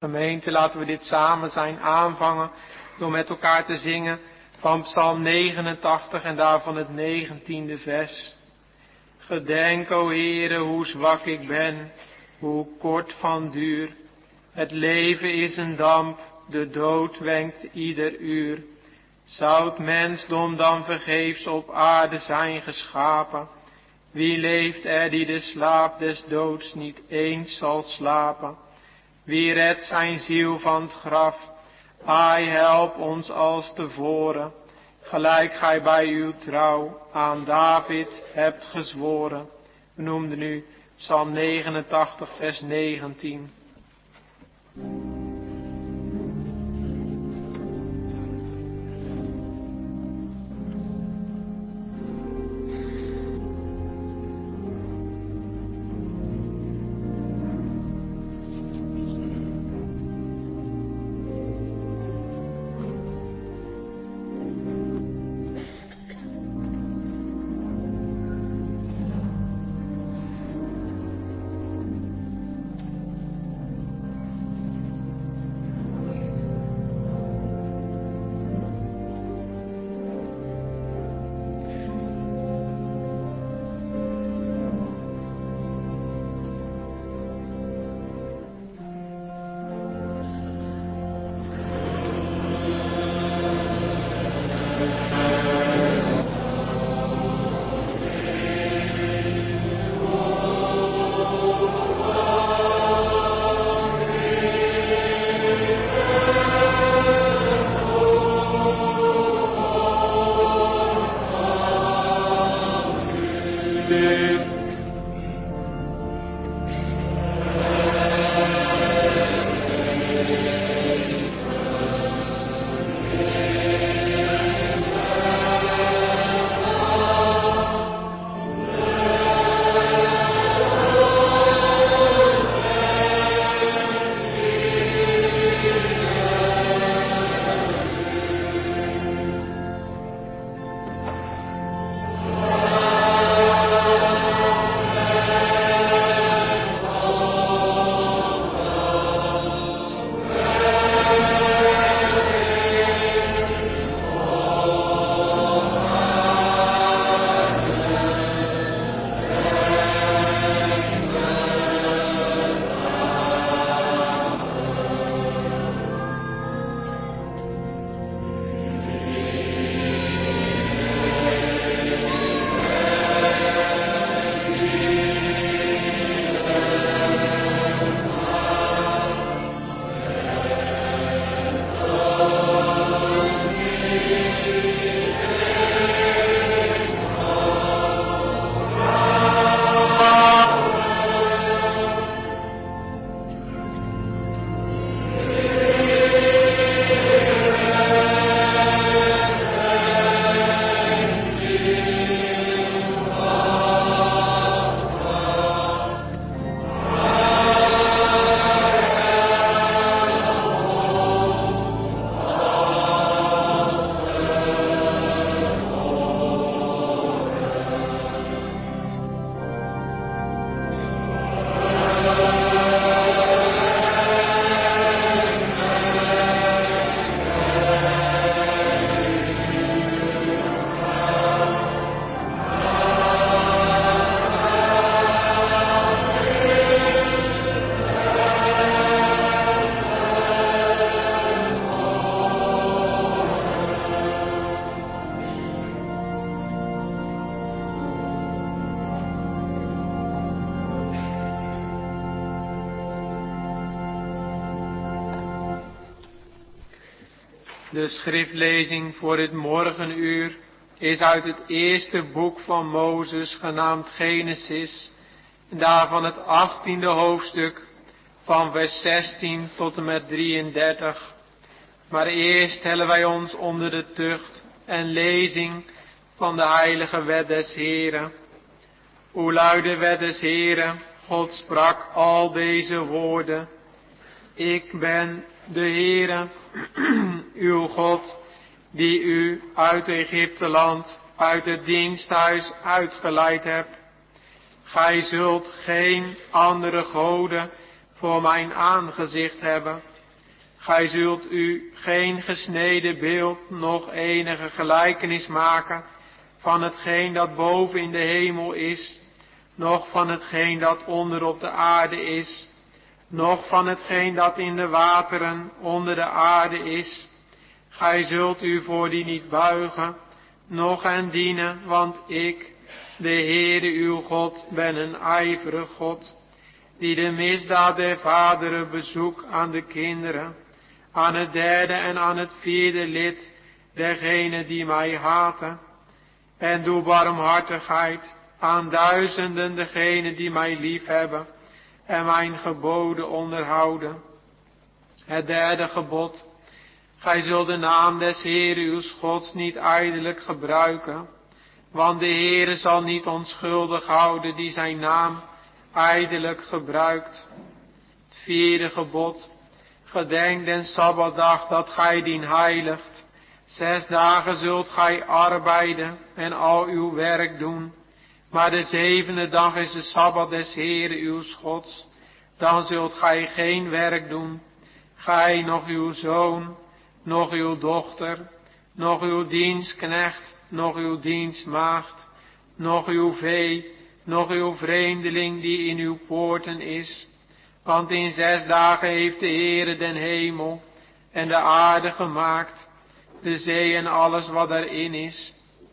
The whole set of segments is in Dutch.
Gemeente, laten we dit samen zijn aanvangen door met elkaar te zingen van Psalm 89 en daarvan het 19e vers. Gedenk, o Heere, hoe zwak ik ben, hoe kort van duur. Het leven is een damp, de dood wenkt ieder uur. Zou het mensdom dan vergeefs op aarde zijn geschapen? Wie leeft er die de slaap des doods niet eens zal slapen? Wie redt zijn ziel van het graf? Ai, help ons als tevoren, gelijk gij bij uw trouw aan David hebt gezworen. We noemden nu Psalm 89 vers 19. De schriftlezing voor dit morgenuur is uit het eerste boek van Mozes, genaamd Genesis, en daarvan het 18e hoofdstuk, van vers 16 tot en met 33. Maar eerst stellen wij ons onder de tucht en lezing van de heilige wet des Heren. O luide wet des Heren, God sprak al deze woorden. Ik ben de Heere, uw God, die u uit Egypteland, uit het diensthuis uitgeleid hebt. Gij zult geen andere goden voor mijn aangezicht hebben. Gij zult u geen gesneden beeld, noch enige gelijkenis maken van hetgeen dat boven in de hemel is, noch van hetgeen dat onder op de aarde is, noch van hetgeen dat in de wateren onder de aarde is. Gij zult u voor die niet buigen, noch hen dienen, want ik, de Heere uw God, ben een ijverig God, die de misdaad der vaderen bezoekt aan de kinderen, aan het derde en aan het vierde lid dergenen die mij haten, en doe barmhartigheid aan duizenden degenen die mij liefhebben en mijn geboden onderhouden. Het derde gebod: gij zult de naam des Heeren uw Gods niet ijdelijk gebruiken, want de Heere zal niet onschuldig houden die zijn naam ijdelijk gebruikt. Het vierde gebod: gedenk den Sabbatdag dat gij dien heiligt. 6 dagen zult gij arbeiden en al uw werk doen, maar de 7e dag is de Sabbat des Heeren uw Gods. Dan zult gij geen werk doen, gij, noch uw zoon, noch uw dochter, noch uw dienstknecht, noch uw dienstmaagd, noch uw vee, noch uw vreemdeling die in uw poorten is. Want in 6 dagen heeft de Heere den hemel en de aarde gemaakt, de zee en alles wat daarin is.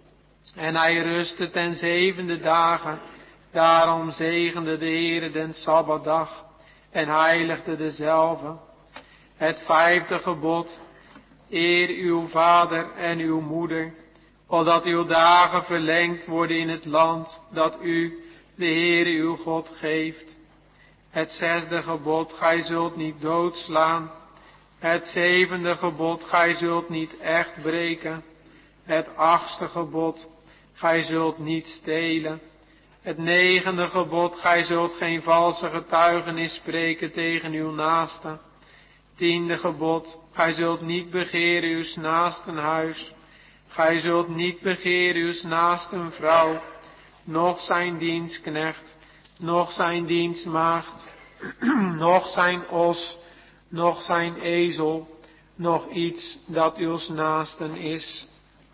En hij rustte ten 7e dagen, daarom zegende de Heere den Sabbatdag en heiligde dezelve. Het 5e gebod: eer uw vader en uw moeder, opdat uw dagen verlengd worden in het land dat u, de Heere uw God, geeft. Het 6e gebod: gij zult niet doodslaan. Het 7e gebod: gij zult niet echt breken. Het 8e gebod: gij zult niet stelen. Het 9e gebod: gij zult geen valse getuigenis spreken tegen uw naaste. 10e gebod: gij zult niet begeren uws naasten huis. Gij zult niet begeren uws naasten vrouw, noch zijn dienstknecht, noch zijn dienstmaagd, noch zijn os, noch zijn ezel, noch iets dat uws naasten is.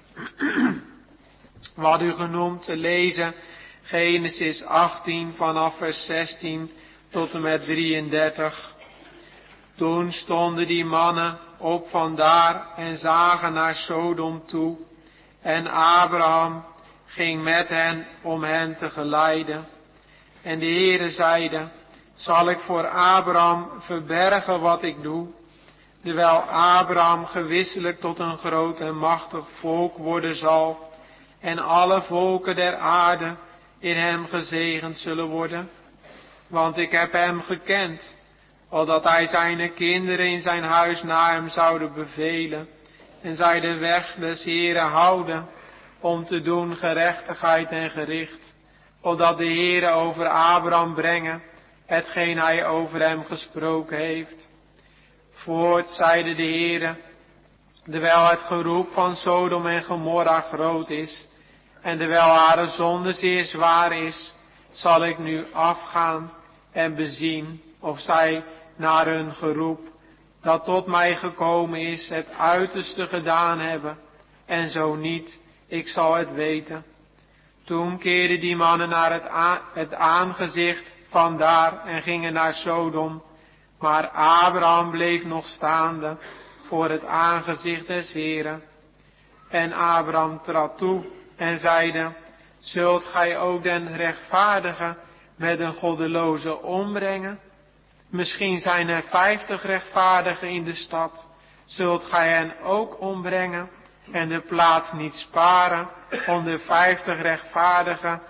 Wat u genoemd te lezen, Genesis 18 vanaf vers 16 tot en met 33. Toen stonden die mannen op vandaar en zagen naar Sodom toe, en Abraham ging met hen om hen te geleiden. En de Heere zeide: zal ik voor Abraham verbergen wat ik doe, terwijl Abraham gewisselijk tot een groot en machtig volk worden zal, en alle volken der aarde in hem gezegend zullen worden? Want ik heb hem gekend, opdat hij zijn kinderen in zijn huis na hem zouden bevelen, en zij de weg des Heeren houden, om te doen gerechtigheid en gericht, opdat de Heere over Abraham brengen hetgeen hij over hem gesproken heeft. Voort zeide de Heere: terwijl het geroep van Sodom en Gomorra groot is, en terwijl haar zonde zeer zwaar is, zal ik nu afgaan en bezien of zij naar hun geroep, dat tot mij gekomen is, het uiterste gedaan hebben, en zo niet, ik zal het weten. Toen keerden die mannen naar het aangezicht vandaar en gingen naar Sodom, maar Abraham bleef nog staande voor het aangezicht des Heeren. En Abraham trad toe en zeide: zult gij ook den rechtvaardige met een goddeloze ombrengen? Misschien zijn er 50 rechtvaardigen in de stad. Zult gij hen ook ombrengen en de plaats niet sparen om de 50 rechtvaardigen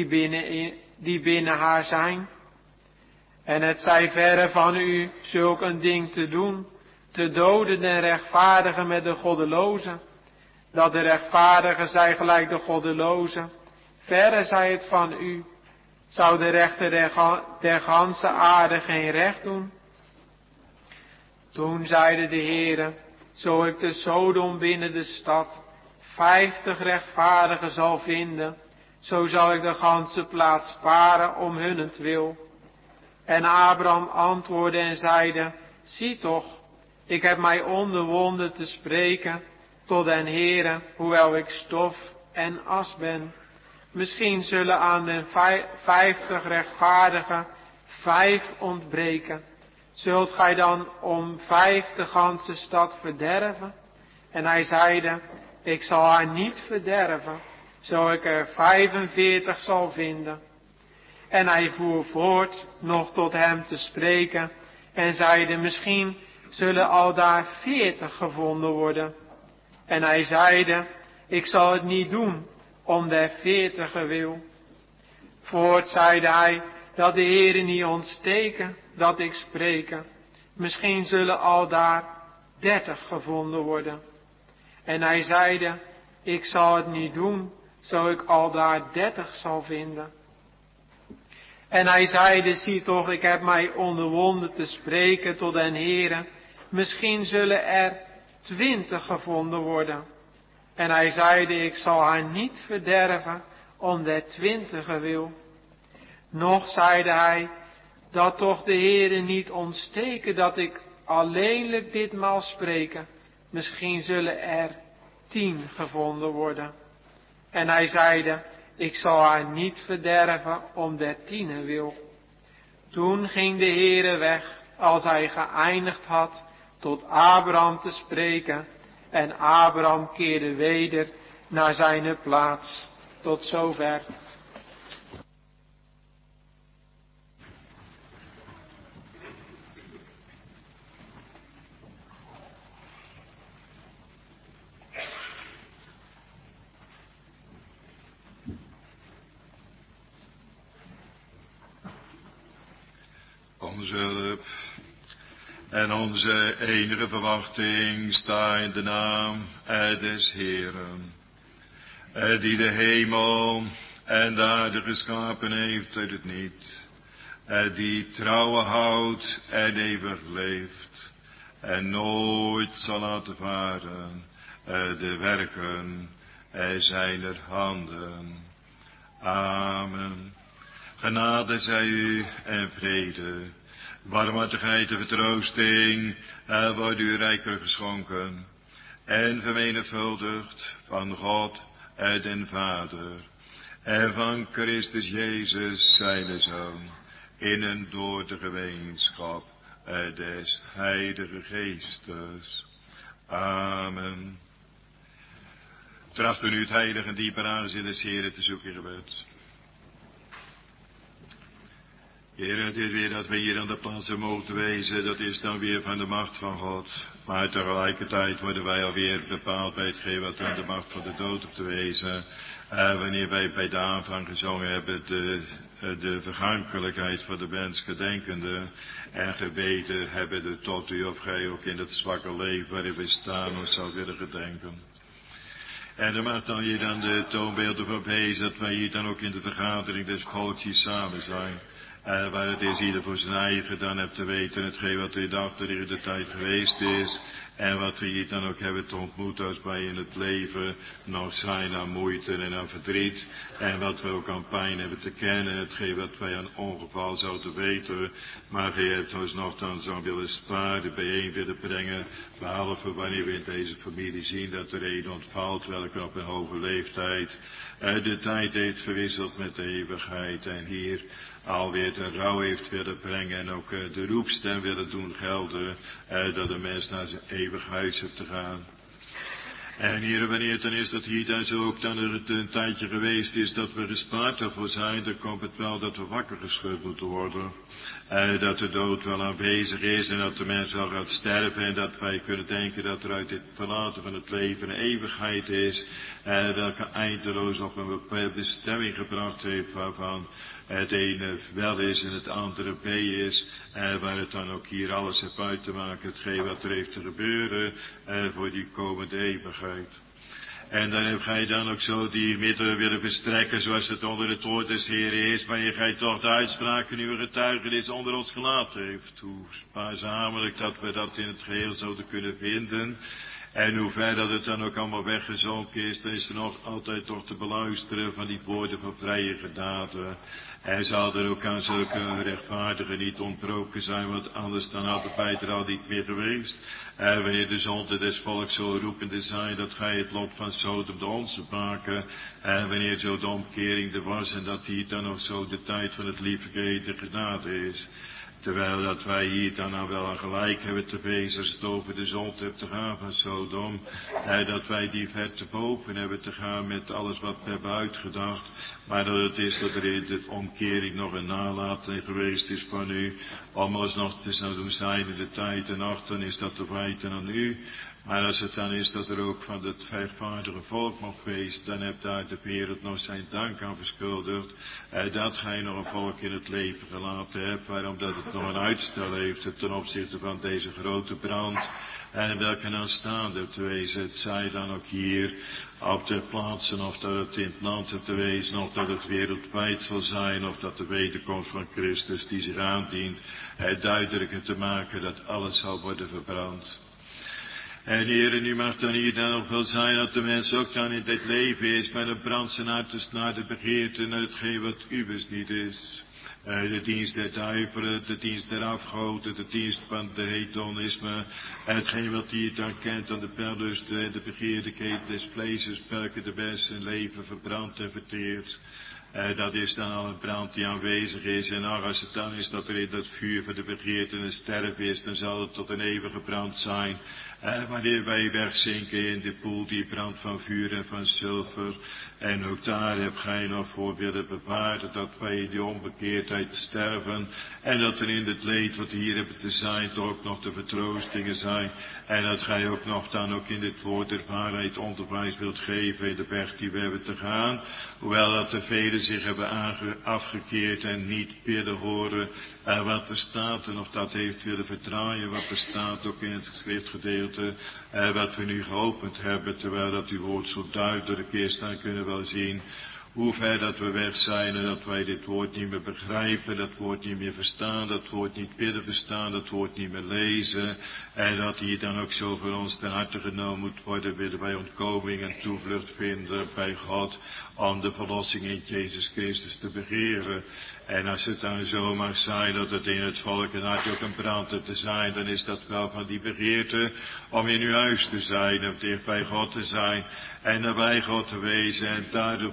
die binnen haar zijn? En het zij verre van u zulk een ding te doen, te doden de rechtvaardigen met de goddeloze, dat de rechtvaardige zij gelijk de goddeloze. Verre zij het van u. Zou de rechter der ganse aarde geen recht doen? Toen zeide de Heere: zo ik te Sodom binnen de stad 50 rechtvaardigen zal vinden, zo zal ik de ganse plaats sparen om hunnentwil. En Abraham antwoordde en zeide: zie toch, Ik heb mij onderwonden te spreken tot den Heere, hoewel ik stof en as ben. Misschien zullen aan den 50 rechtvaardigen 5 ontbreken. Zult gij dan om 5 de ganse stad verderven? En hij zeide, ik zal haar niet verderven, zo ik er 45 zal vinden. En hij voer voort nog tot hem te spreken en zeide, misschien zullen al daar 40 gevonden worden. En hij zeide, ik zal het niet doen, om der 40 wil. Voort zeide hij, dat de Heere niet ontsteken, dat ik spreken. Misschien zullen al daar 30 gevonden worden. En hij zeide, ik zal het niet doen, zo ik al daar 30 zal vinden. En hij zeide, zie toch, ik heb mij onderwonden te spreken tot den Heere. Misschien zullen er 20 gevonden worden. En hij zeide, ik zal haar niet verderven, om der 20 wil. Nog zeide hij, dat toch de Heere niet ontsteken, dat ik alleenlijk ditmaal spreken. Misschien zullen er 10 gevonden worden. En hij zeide, ik zal haar niet verderven, om der 10 wil. Toen ging de Heere weg, als hij geëindigd had, tot Abraham te spreken. En Abraham keerde weder naar zijn plaats. Tot zover. Onze hulp en onze enige verwachting sta in de naam des Heeren, die de hemel en de aarde geschapen heeft uit het niet, die trouwen houdt en eeuwig leeft, en nooit zal laten varen de werken zijner handen. Amen. Genade zij u en vrede, barmhartigheid en vertroosting wordt u rijker geschonken en vermenigvuldigd van God den Vader en van Christus Jezus zijn Zoon, in en door de gemeenschap des Heilige Geestes. Amen. Trachten u het heilige en diepe aangezicht des Heeren te zoeken in gebed. Heer, het is weer dat we hier aan de plaatsen mogen wezen, dat is dan weer van de macht van God. Maar tegelijkertijd worden wij alweer bepaald bij hetgeen wat aan de macht van de dood op te wezen. Wanneer wij bij de aanvang gezongen hebben, de vergankelijkheid van de mens gedenkende. En gebeden hebben tot u of gij ook in het zwakke leven waarin we staan ons zou willen gedenken. En er mag dan hier dan de toonbeelden van wezen dat wij hier dan ook in de vergadering des volks hier samen zijn. Waar het is ieder voor zijn eigen gedaan hebt te weten hetgeen wat er in de achterliggende tijd geweest is. En wat we hier dan ook hebben te ontmoeten als wij in het leven nog zijn aan moeite en aan verdriet. En wat we ook aan pijn hebben te kennen, hetgeen wat wij aan ongeval zouden weten. Maar gij hebt ons nog dan zo willen sparen, bijeen willen brengen. Behalve wanneer we in deze familie zien dat er een ontvalt, welke op een hoge leeftijd de tijd heeft verwisseld met de eeuwigheid. En hier alweer de rouw heeft willen brengen en ook de roepstem willen doen gelden, dat de mens naar zijn eeuwig huis heeft te gaan. En hier, wanneer het dan is dat hier dan zo ook dan er een tijdje geweest is dat we gespaard ervoor zijn, dan komt het wel dat we wakker geschud moeten worden. Dat de dood wel aanwezig is en dat de mens wel gaat sterven en dat wij kunnen denken dat er uit dit verlaten van het leven een eeuwigheid is, welke eindeloos op een bestemming gebracht heeft waarvan het ene wel is en het andere B is, waar het dan ook hier alles heeft uit te maken, hetgeen wat er heeft te gebeuren voor die komende eeuwigheid. En dan heb gij dan ook zo die middelen willen verstrekken, zoals het onder het woord des Heeren is, wanneer gij toch de uitspraken uw getuigenis onder ons gelaten heeft. Hoe spaarzamelijk dat we dat in het geheel zouden kunnen vinden. En hoe ver dat het dan ook allemaal weggezonken is, dan is er nog altijd toch te beluisteren van die woorden van vrije genade. Hij zal er ook aan zulke rechtvaardigen niet ontbroken zijn, want anders dan had het bij er al niet meer geweest. Wanneer de zonde des volks zo roepende zijn, dat gij het lot van Sodom de onze maken. Wanneer zo de omkering er was en dat hier dan nog zo de tijd van het liefde de genade is. Terwijl dat wij hier dan nou wel aan gelijk hebben te wezen als het over de zonde hebt te gaan van Sodom. Dat wij die ver te boven hebben te gaan met alles wat we hebben uitgedacht. Maar dat het is dat er in de omkering nog een nalating geweest is van u. Om alsnog te zouden zijn in de tijd en nacht, dan is dat te wijten aan u. Maar als het dan is dat er ook van het rechtvaardige volk mag wezen, dan hebt daar de wereld nog zijn dank aan verschuldigd. Dat gij nog een volk in het leven gelaten hebt, waarom dat het nog een uitstel heeft ten opzichte van deze grote brand. En welke aanstaande te wezen, het zij dan ook hier op ter plaatsen, of dat het in het land hebt te wezen, of dat het wereldwijd zal zijn, of dat de wederkomst van Christus die zich aandient, duidelijker te maken dat alles zal worden verbrand. En Heere, nu mag dan hier dan ook wel zijn dat de mens ook dan in dit leven is, met een brand zijn hart naar de begeerte, naar hetgeen wat uwes niet is. De dienst der duivelen, de dienst der afgoden, de dienst van de hedonisme, hetgeen wat hier dan kent aan de perlusten, de begeerlijkheid des vleeses, welke de mens zijn leven verbrandt en verteert. Dat is dan al een brand die aanwezig is. En als het dan is dat er in dat vuur van de begeerte een sterf is, dan zal het tot een eeuwige brand zijn. Wanneer wij wegzinken in de poel die brandt van vuur en van zilver. En ook daar heb gij nog voor willen bewaren dat wij in die onbekeerdheid sterven. En dat er in het leed wat hier hebben te zijn toch ook nog de vertroostingen zijn. En dat gij ook nog dan ook in dit woord der waarheid onderwijs wilt geven in de weg die we hebben te gaan. Hoewel dat er velen zich hebben afgekeerd en niet willen horen wat er staat. En of dat heeft willen verdraaien wat er staat ook in het schriftgedeelte. Wat we nu geopend hebben, terwijl dat uw woord zo duidelijk is, dan kunnen we wel zien hoe ver dat we weg zijn en dat wij dit woord niet meer begrijpen, dat woord niet meer verstaan, dat woord niet willen verstaan, dat woord niet meer lezen. En dat hier dan ook zo voor ons ten harte genomen moet worden, willen wij ontkoming en toevlucht vinden bij God, om de verlossing in Jezus Christus te begeren. En als het dan zo mag zijn dat het in het volk een hart ook een brand te zijn, dan is dat wel van die begeerte om in uw huis te zijn, om dicht bij God te zijn en nabij God te wezen. En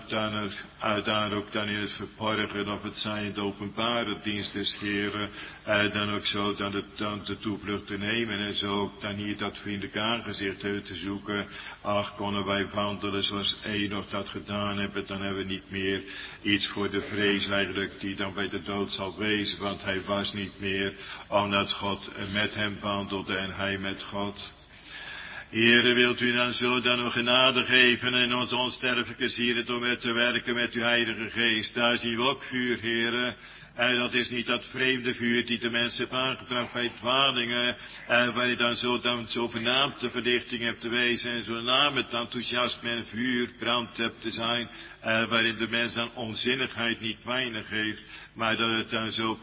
daar ook dan in het verborgen, of het zijn de openbare dienst des Heeren, dan ook zo dan de toevlucht te nemen en zo ook dan hier dat vriendelijk aangezicht uit te zoeken. Ach, konden wij wandelen zoals Enoch dat gedaan hebben, dan hebben we niet meer iets voor de vrees eigenlijk die dan bij de dood zal wezen, want hij was niet meer, omdat God met hem wandelde en hij met God. Heere, wilt u dan zo dan nog genade geven en ons onsterfelijke zielen door met te werken met uw heilige geest. Daar zien we ook vuur, Heere. En dat is niet dat vreemde vuur die de mensen heeft aangebracht bij dwalingen. Waar je dan zo vernaamd de verlichting hebt te wezen. En zo naam het enthousiasme en vuur brand hebt te zijn. Waarin de mens dan onzinnigheid niet weinig heeft. Maar dat het dan zo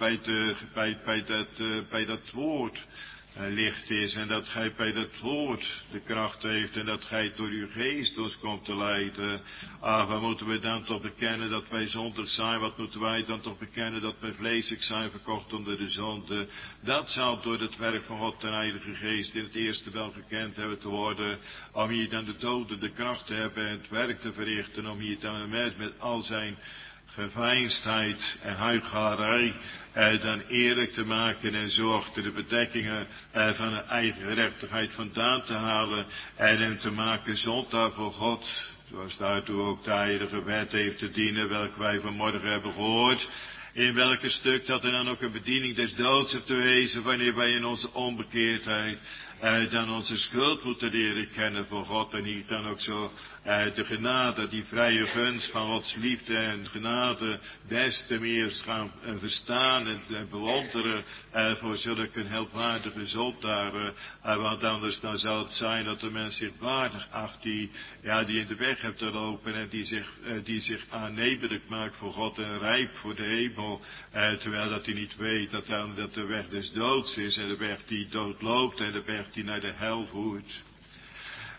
bij dat woord licht is en dat gij bij dat woord de kracht heeft en dat gij door uw geest ons komt te leiden. Wat moeten we dan toch bekennen dat wij zondig zijn? Wat moeten wij dan toch bekennen dat wij vleeselijk zijn verkocht onder de zonde? Dat zal door het werk van God en Heilige Geest in het eerste wel gekend hebben te worden, om hier dan de doden de kracht te hebben en het werk te verrichten, om hier dan met al zijn geveinsdheid en huichelarij dan eerlijk te maken en zorg de bedekkingen van een eigen gerechtigheid vandaan te halen en hem te maken zondaar voor God, zoals daartoe ook de heilige wet heeft te dienen, welke wij vanmorgen hebben gehoord. In welke stuk dat er dan ook een bediening des doods hebt te wezen, wanneer wij in onze onbekeerdheid dan onze schuld moeten leren kennen voor God en hier dan ook zo de genade, die vrije gunst van Gods liefde en genade des te meer gaan verstaan en bewonderen voor zulke helpwaardige zondaren. Want anders dan zal het zijn dat de mens zich waardig acht die in de weg hebt te lopen en die zich aannemelijk maakt voor God en rijp voor de hemel, terwijl dat hij niet weet dat de weg des doods is en de weg die dood loopt en de weg die naar de hel voert.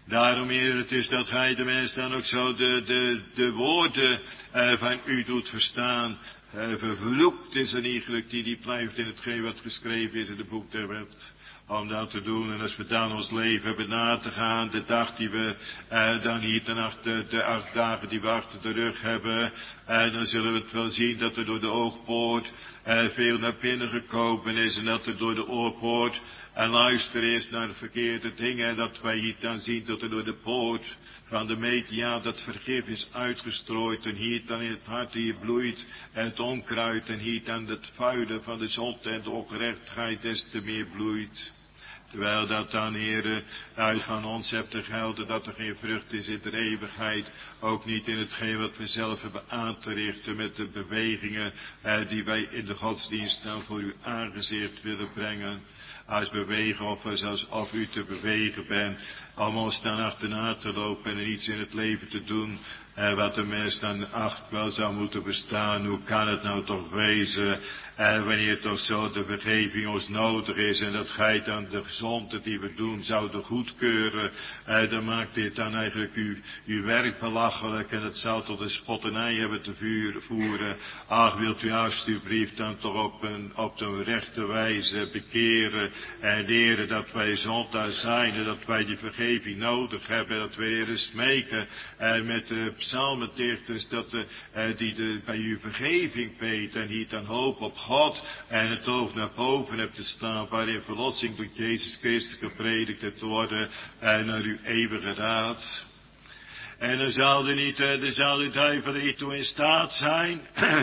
Daarom, Heer, het is dat gij de mens dan ook zo de woorden van u doet verstaan. Vervloekt is er eigenlijk die blijft in hetgeen wat geschreven is in het boek der wet. Om dat te doen. En als we dan ons leven hebben na te gaan, de dag die we dan hier de 8 dagen die we achter de rug hebben, dan zullen we het wel zien dat er door de oogpoort veel naar binnen gekomen is en dat er door de oorpoort en luisteren is naar de verkeerde dingen. En dat wij hier dan zien dat er door de poort van de media dat vergif is uitgestrooid. En hier dan in het hart hier bloeit het onkruid. En hier dan het vuile van de zonde en de ongerechtigheid des te meer bloeit. Terwijl dat dan, Heere, uit van ons hebt te gelden dat er geen vrucht is in de eeuwigheid. Ook niet in hetgeen wat we zelf hebben aan te richten met de bewegingen die wij in de godsdienst dan voor uw aangezicht willen brengen. Als bewegen of alsof u te bewegen bent. Om ons dan achterna te lopen en iets in het leven te doen. Wat de mens dan acht wel zou moeten bestaan. Hoe kan het nou toch wezen. Wanneer toch zo de vergeving ons nodig is. En dat gij dan de gezonde die we doen zouden goedkeuren. Dan maakt dit dan eigenlijk uw werk belachelijk. En het zou tot een spotternij hebben te voeren. Ach, wilt u alstublieft dan toch op de rechte wijze bekeren. En leren dat wij zondaar zijn. En dat wij die vergeving nodig hebben. Dat we leren smeken. Met de psalmendichters. Die bij uw vergeving beten. En die dan hoop op God. En het oog naar boven hebt te staan. Waarin verlossing door Jezus Christus gepredikt hebt te worden. Naar uw eeuwige raad. En dan zal de duivel er niet toe in staat zijn.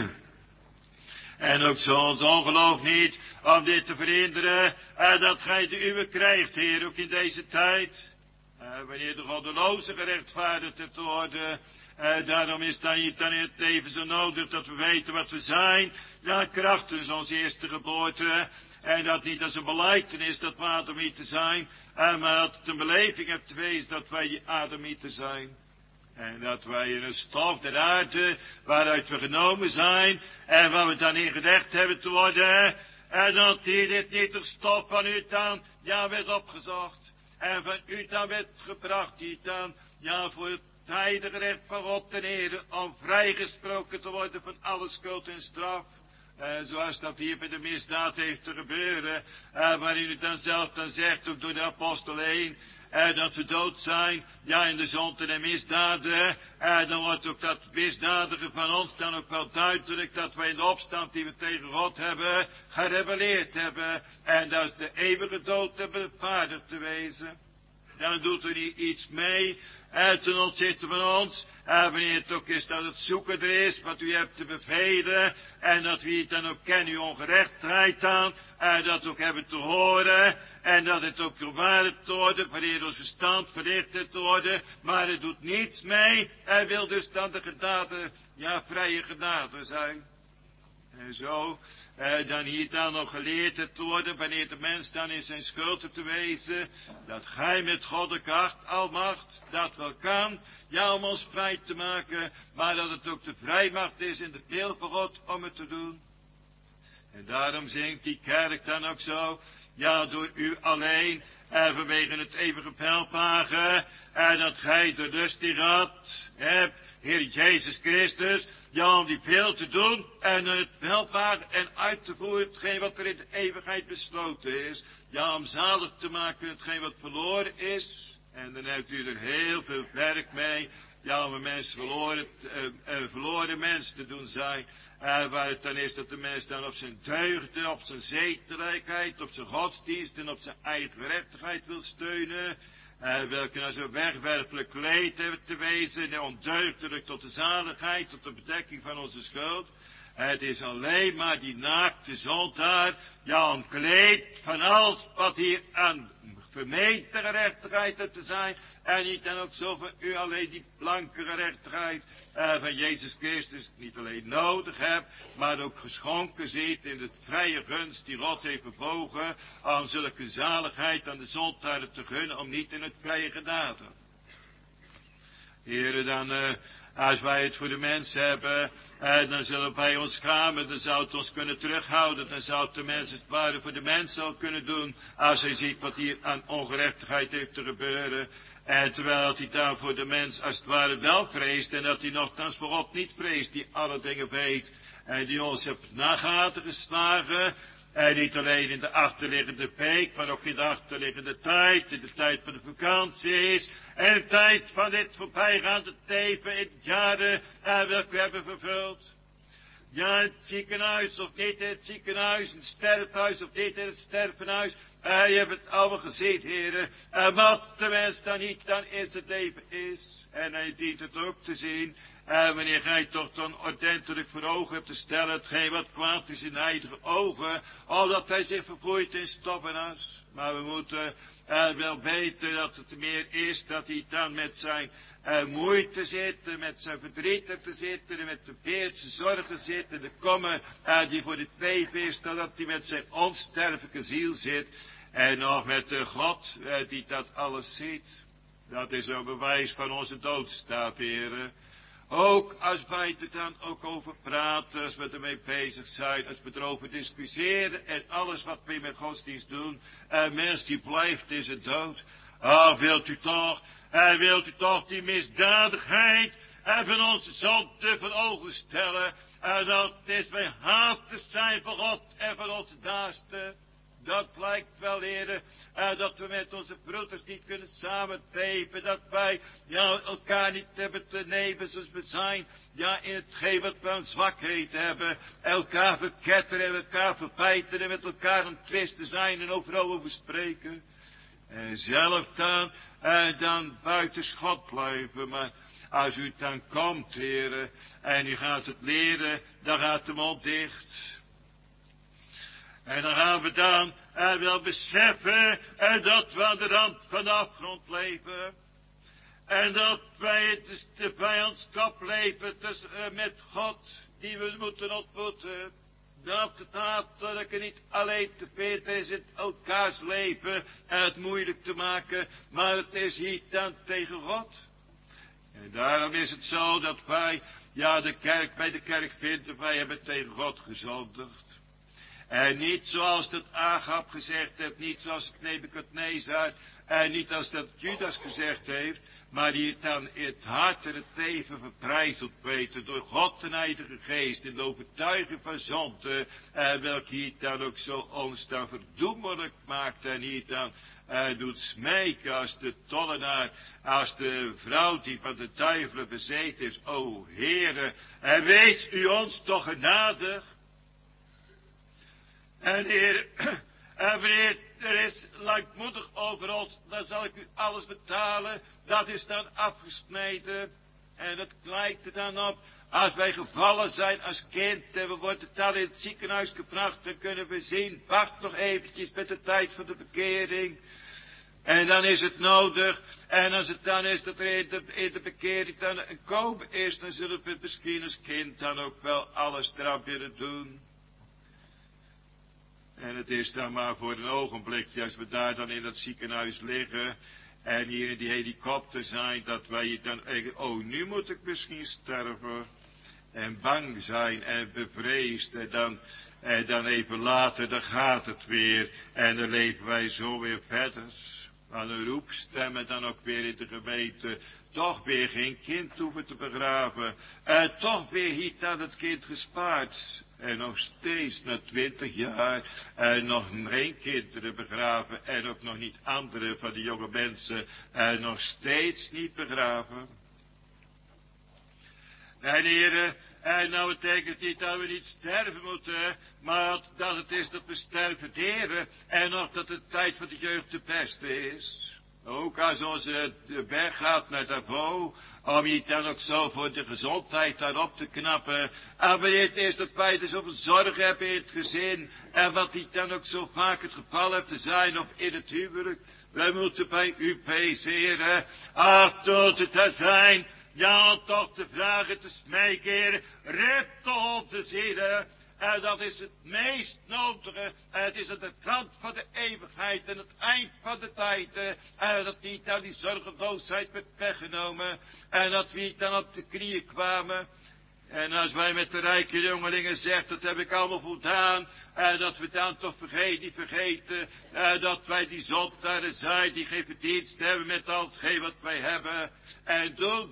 En ook zo ons ongeloof niet om dit te verhinderen. Dat gij de uwe krijgt, Heer, ook in deze tijd. Wanneer de goddeloze gerechtvaardigd te worden. Daarom is dan niet dan in het leven zo nodig dat we weten wat we zijn. Ja, krachtens onze eerste geboorte. En dat niet als een belijdenis dat we Adamieten zijn. Maar dat het een beleving hebt te wezen dat wij die Adamieten zijn. En dat wij in het stof der aarde, waaruit we genomen zijn, en waar we dan in gerecht hebben te worden, en dat hier dit nietig stof van u dan, ja, werd opgezocht, en van u dan werd gebracht, die dan, ja, voor het tijdige recht van God ten Heere, om vrijgesproken te worden van alle schuld en straf. Zoals dat hier bij de misdaad heeft te gebeuren, waarin u dan zelf dan zegt, ook door de apostel 1, dat we dood zijn, ja, in de zonde en misdaden, dan wordt ook dat misdadige van ons dan ook wel duidelijk, dat wij in de opstand die we tegen God hebben, gerebelleerd hebben, en dat is de eeuwige dood hebben bevaardigd te wezen. Dan doet er niet iets mee, ten opzichte van ons, wanneer het ook is dat het zoeken er is, wat u hebt te bevelen, en dat we het dan ook kennen, uw ongerechtigheid aan, dat ook hebben te horen, en dat het ook gewaardigd wordt, wanneer ons verstand verlicht te worden, maar het doet niets mee, hij wil dus dan de genade, ja, vrije genade zijn. En zo, dan hier dan nog geleerd te worden, wanneer de mens dan in zijn schuld te wezen, dat gij met goddelijke kracht, almacht, dat wel kan, ja, om ons vrij te maken, maar dat het ook de vrijmacht is in de wil van God om het te doen. En daarom zingt die kerk dan ook zo, ja, door u alleen, vanwege het eeuwige pijlpagen, dat gij de rust die had hebt, Heer Jezus Christus, ja, om die veel te doen en het welvaart en uit te voeren hetgeen wat er in de eeuwigheid besloten is. Ja, om zalig te maken hetgeen wat verloren is. En dan hebt u er heel veel werk mee. Ja, om een mens verloren mens te doen zijn. Waar het dan is dat de mens dan op zijn deugden, op zijn zedelijkheid, op zijn godsdienst en op zijn eigen gerechtigheid wil steunen. Welke nou zo wegwerpelijk kleed hebben te wezen, en ondeugdelijk tot de zaligheid, tot de bedekking van onze schuld. Het is alleen maar die naakte zondaar, ja, omkleed van alles wat hier aan vermeende gerechtigheid te zijn, en niet dan ook zo van u alleen die blanke gerechtigheid van Jezus Christus niet alleen nodig hebt, maar ook geschonken ziet in de vrije gunst die God heeft bevogen om zulke zaligheid aan de zondaren te gunnen, om niet in het vrije genade. Heren, dan als wij het voor de mens hebben, dan zullen wij ons schamen, dan zou het ons kunnen terughouden, dan zou het de mens het ware voor de mens al kunnen doen, als hij ziet wat hier aan ongerechtigheid heeft te gebeuren. En terwijl hij daar voor de mens als het ware wel vreest, en dat hij nogthans voor God niet vreest, die alle dingen weet, en die ons heeft nagaten geslagen, en niet alleen in de achterliggende week, maar ook in de achterliggende tijd, in de tijd van de vakantie is, en de tijd van dit voorbijgaande leven in het jaren, welke we hebben vervuld. Ja, in het ziekenhuis of niet in het ziekenhuis, in het sterfhuis of niet in het sterfenhuis. Je hebt het allemaal gezien, heren. Wat de mens dan niet dan in het leven is. En hij dient het ook te zien. Wanneer gij toch dan ordentelijk voor ogen hebt te stellen, hetgeen wat kwaad is in eigen ogen, omdat hij zich vervloeit in stof en as. Maar we moeten wel weten dat het meer is dat hij dan met zijn moeite zit, met zijn verdriet te zitten, met de beerdse zorgen zit, en de kommer die voor dit leven is, dat hij met zijn onsterfelijke ziel zit, en nog met de God die dat alles ziet. Dat is een bewijs van onze doodstaat, heren. Ook als wij er dan ook over praten, als we ermee bezig zijn, als we erover discussiëren en alles wat we met godsdienst doen, mens die blijft is het dood. Wilt u toch die misdadigheid van onze zonde van ogen stellen, dat is wij haten zijn van God en van onze naasten. Dat blijkt wel, heren, dat we met onze broeders niet kunnen samenleven, dat wij elkaar niet hebben te nemen zoals we zijn, in hetgeen wat we aan zwakheid hebben, elkaar verketteren en elkaar verbijten en met elkaar aan het twisten zijn en overal over spreken. En zelf dan buiten schot blijven, maar als u dan komt, heren, en u gaat het leren, dan gaat de mond dicht. En dan gaan we dan wel beseffen dat we aan de rand van de afgrond leven. En dat wij de vijandskap leven met God, die we moeten ontmoeten. Dat het hatelijke niet alleen te weten is in elkaars leven het moeilijk te maken, maar het is hier dan tegen God. En daarom is het zo dat wij, bij de kerk vinden, wij hebben tegen God gezondigd. En niet zoals dat Agab gezegd heeft, niet zoals het Nebukadnezar, en niet als dat Judas gezegd heeft, maar die het dan in het hart en het leven verprijzeld weten door God en Heilige Geest in de overtuiging van zonde, welke hier dan ook zo ons dan verdoemelijk maakt en hier dan doet smeken als de tollenaar, als de vrouw die van de duivelen bezeten is. O Heere, wees u ons toch genadig. En Heer, wanneer er is langmoedig over ons, dan zal ik u alles betalen. Dat is dan afgesneden. En het lijkt er dan op, als wij gevallen zijn als kind en we worden dan in het ziekenhuis gebracht, dan kunnen we zien, wacht nog eventjes met de tijd van de bekering. En dan is het nodig, en als het dan is dat er in de bekering dan een komen is, dan zullen we misschien als kind dan ook wel alles eraan willen doen. En het is dan maar voor een ogenblikje, als we daar dan in dat ziekenhuis liggen, en hier in die helikopter zijn, dat wij het dan eigenlijk, nu moet ik misschien sterven. En bang zijn en bevreesd, en dan even later, dan gaat het weer, en dan leven wij zo weer verder. Aan een roepstemmen dan ook weer in de gemeente, toch weer geen kind hoeven te begraven, en toch weer hiet aan het kind gespaard. En nog steeds na 20 jaar nog geen kinderen begraven en ook nog niet andere van die jonge mensen nog steeds niet begraven. En heren, en nou betekent niet dat we niet sterven moeten, maar dat het is dat we sterven deren en nog dat de tijd van de jeugd de beste is. Ook als onze weg gaat naar Davos, om je dan ook zo voor de gezondheid daarop te knappen. En wanneer het is dat wij dus zoveel zorg hebben in het gezin, en wat die dan ook zo vaak het geval heeft te zijn, of in het huwelijk. Wij moeten bij u bezeren, tot het te zijn, toch te vragen, te smeken, Heer, red toch onze zielen. En dat is het meest nodige. En het is aan de kant van de eeuwigheid en het eind van de tijd. En dat niet dan die zorgeloosheid werd weggenomen. En dat we dan op de knieën kwamen. En als wij met de rijke jongelingen zeggen, dat heb ik allemaal voldaan, dat we dan toch niet vergeten, dat wij die zondaren zijn, die geen verdienst hebben met al hetgeen wat wij hebben en doen.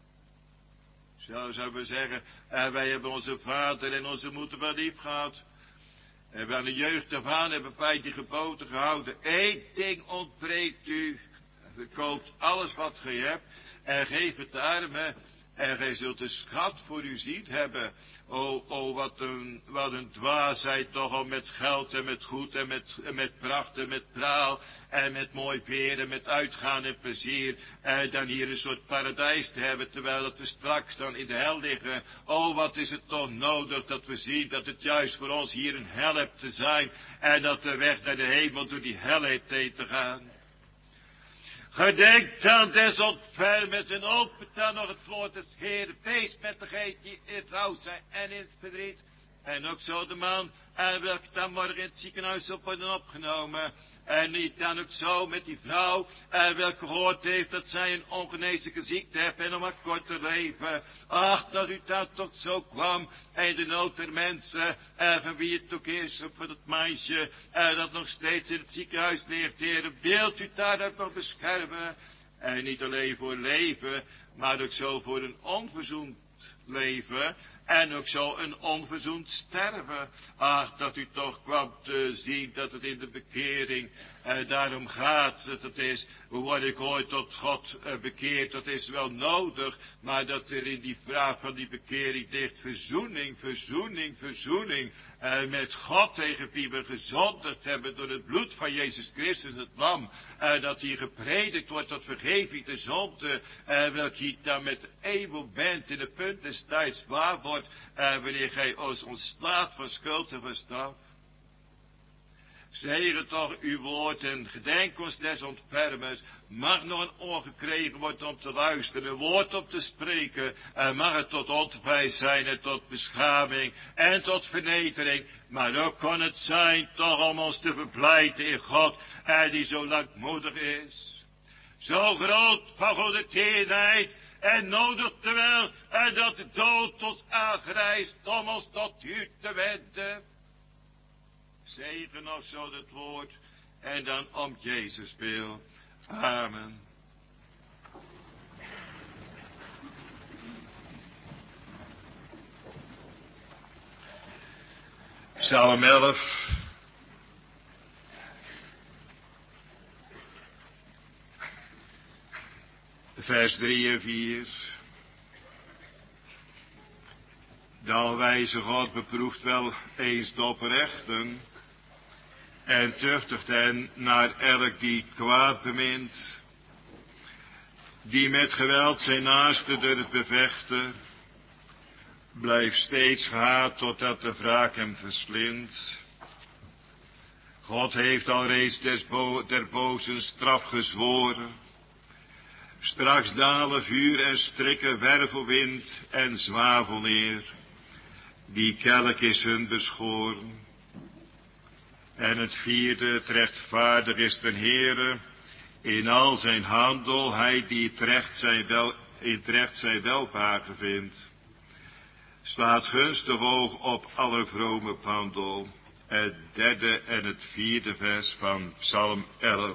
Zo zouden we zeggen, wij hebben onze vader en onze moeder wel lief gehad. En van de jeugd af aan hebben wij die geboden gehouden. Eén ding ontbreekt u. Verkoopt alles wat gij hebt en geef het de armen. En gij zult een schat voor u ziet hebben. O, wat een dwaasheid toch om met geld en met goed en met pracht en met praal en met mooi weer en met uitgaan en plezier. En dan hier een soort paradijs te hebben, terwijl dat we straks dan in de hel liggen. O, wat is het toch nodig dat we zien dat het juist voor ons hier een hel hebt te zijn. En dat de weg naar de hemel door die hel heeft heen te gaan. Gedenk dan des ontfermers en open dan nog het woord des Heeren. Wees met degenen die in het rouw zijn en in het verdriet. En ook zo de man welke dan morgen in het ziekenhuis zal worden opgenomen. En niet dan ook zo met die vrouw welke gehoord heeft dat zij een ongeneeslijke ziekte heeft en om maar kort te leven. Ach, dat u dat tot zo kwam. En de nood der mensen, van wie het ook is, van het meisje dat nog steeds in het ziekenhuis ligt, Heer. Wilt u daar ook nog beschermen? En niet alleen voor leven, maar ook zo voor een onverzoend leven. En ook zo een onverzoend sterven. Ach, dat u toch kwam te zien dat het in de bekering daarom gaat. Dat is, hoe word ik ooit tot God bekeerd? Dat is wel nodig. Maar dat er in die vraag van die bekering ligt verzoening, verzoening, verzoening. Met God tegen wie we gezondigd hebben door het bloed van Jezus Christus, het lam. Dat hier gepredikt wordt tot vergeving de zonde. Welk hier dan met één moment in de punt des tijds waar wordt. Wanneer gij ons ontslaat van schuld en van straf. Zegen toch uw woord en gedenk ons des ontfermers. Mag nog een oor gekregen worden om te luisteren, een woord om te spreken. Mag het tot ontwijs zijn en tot beschaming en tot vernedering. Maar ook kan het zijn toch om ons te verblijden in God, die zo langmoedig is. Zo groot van Gods tederheid. En nodig terwijl dat de dood ons aangrijst om ons tot u te wenden. Zegen nog zo het woord en dan om Jezus wil. Amen. Psalm 11. Vers 3 en 4. De alwijze God beproeft wel eens de oprechten en tuchtigt hen naar elk die kwaad bemint, die met geweld zijn naaste durft bevechten, blijft steeds gehaat totdat de wraak hem verslindt. God heeft al reeds der bozen straf gezworen. Straks dalen vuur en strikken, wervelwind en zwavel neer. Die kelk is hun beschoren. En het vierde, het rechtvaardig is ten Heere. In al zijn handel, hij die in terecht zijn welbehagen vindt. Slaat gunstig oog op alle vrome wandel. Het derde en het vierde vers van Psalm 11.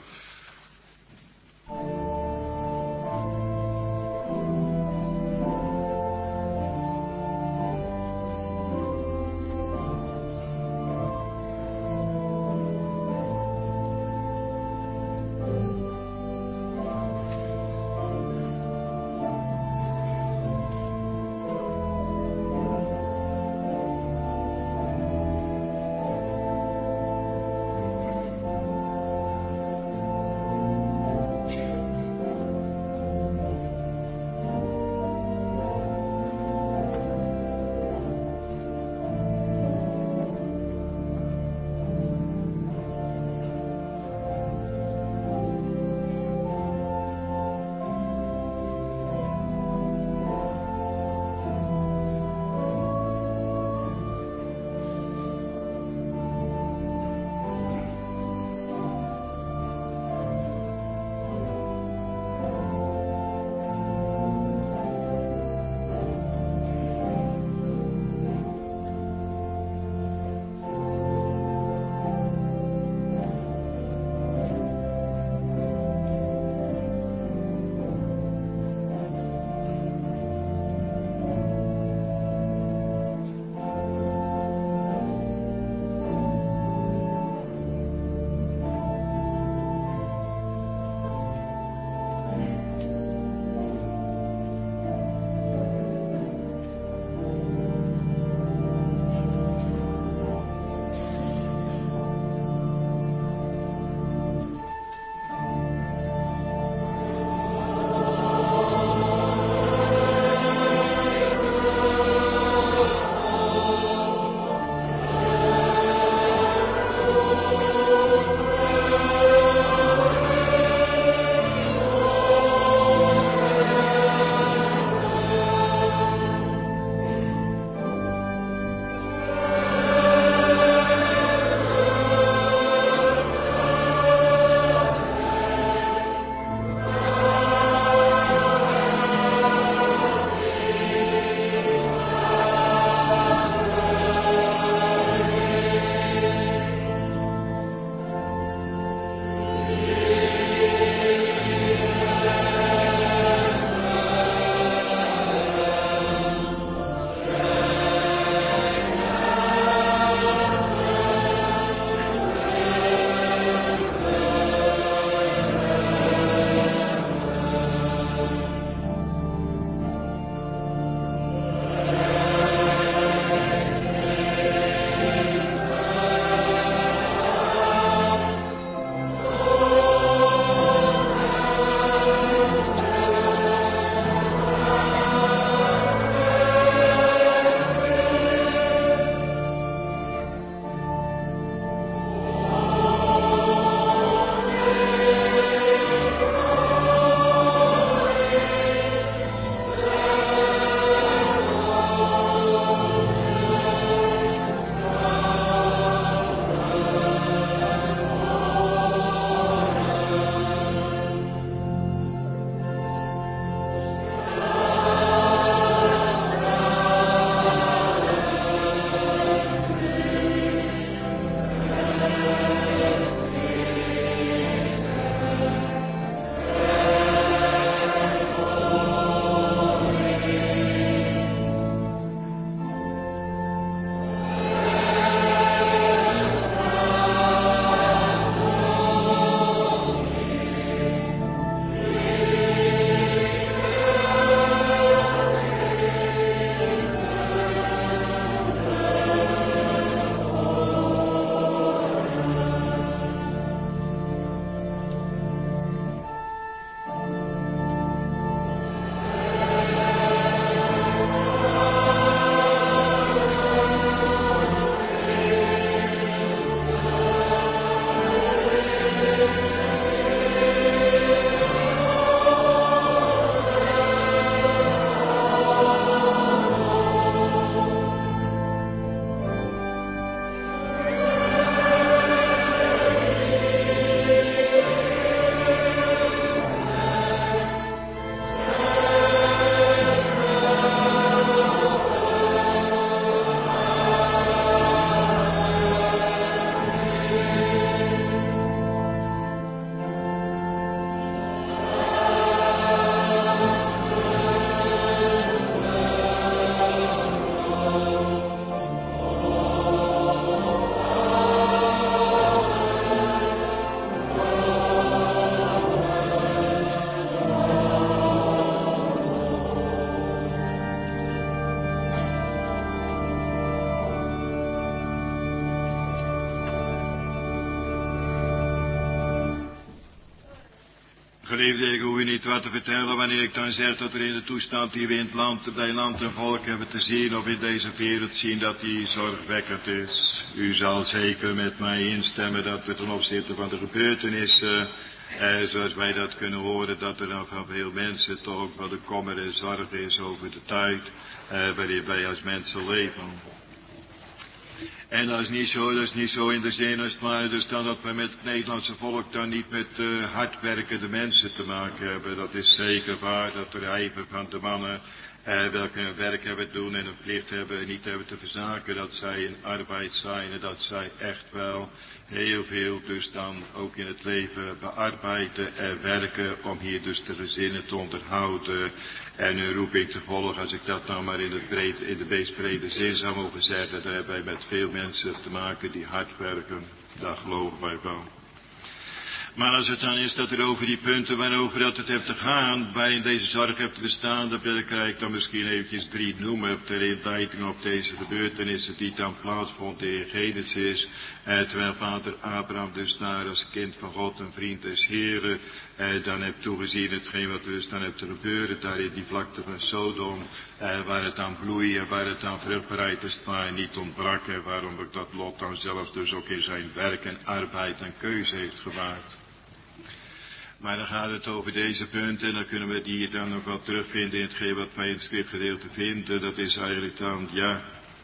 Geliefde, ik hoef u niet wat te vertellen wanneer ik dan zeg dat er in de toestand die we in het land, bij land en volk hebben te zien, of in deze wereld zien, dat die zorgwekkend is. U zal zeker met mij instemmen dat er ten opzichte van de gebeurtenissen, zoals wij dat kunnen horen, dat er dan van veel mensen toch ook wel de kommer en zorg is over de tijd, waarin wij als mensen leven. En dat is niet zo in de zin als het ware, dus dan dat we met het Nederlandse volk dan niet met hardwerkende mensen te maken hebben. Dat is zeker waar, dat er ijver van de mannen, welke hun werk hebben doen en een plicht hebben en niet hebben te verzaken, dat zij in arbeid zijn en dat zij echt wel heel veel dus dan ook in het leven bearbeiden en werken om hier dus de gezinnen te onderhouden en hun roeping te volgen. Als ik dat nou maar in de meest brede zin zou mogen zeggen, dan hebben wij met veel mensen te maken die hard werken. Dat geloven wij wel. Maar als het dan is dat er over die punten waarover dat het heeft te gaan, waarin deze zorg heeft te bestaan, dan wil ik dan misschien eventjes 3 noemen ter inleiding op deze gebeurtenissen die dan plaatsvond in Genesis, terwijl vader Abraham dus daar als kind van God en vriend des Heren dan heeft toegezien hetgeen wat er dus dan heeft te gebeuren, daar in die vlakte van Sodom, waar het aan bloei en waar het aan vruchtbaarheid is, maar niet ontbrak en waarom ook dat Lot dan zelf dus ook in zijn werk en arbeid en keuze heeft gemaakt. Maar dan gaat het over deze punten en dan kunnen we die dan nog wel terugvinden in hetgeen wat wij in het schriftgedeelte vinden. Dat is eigenlijk dan, ja,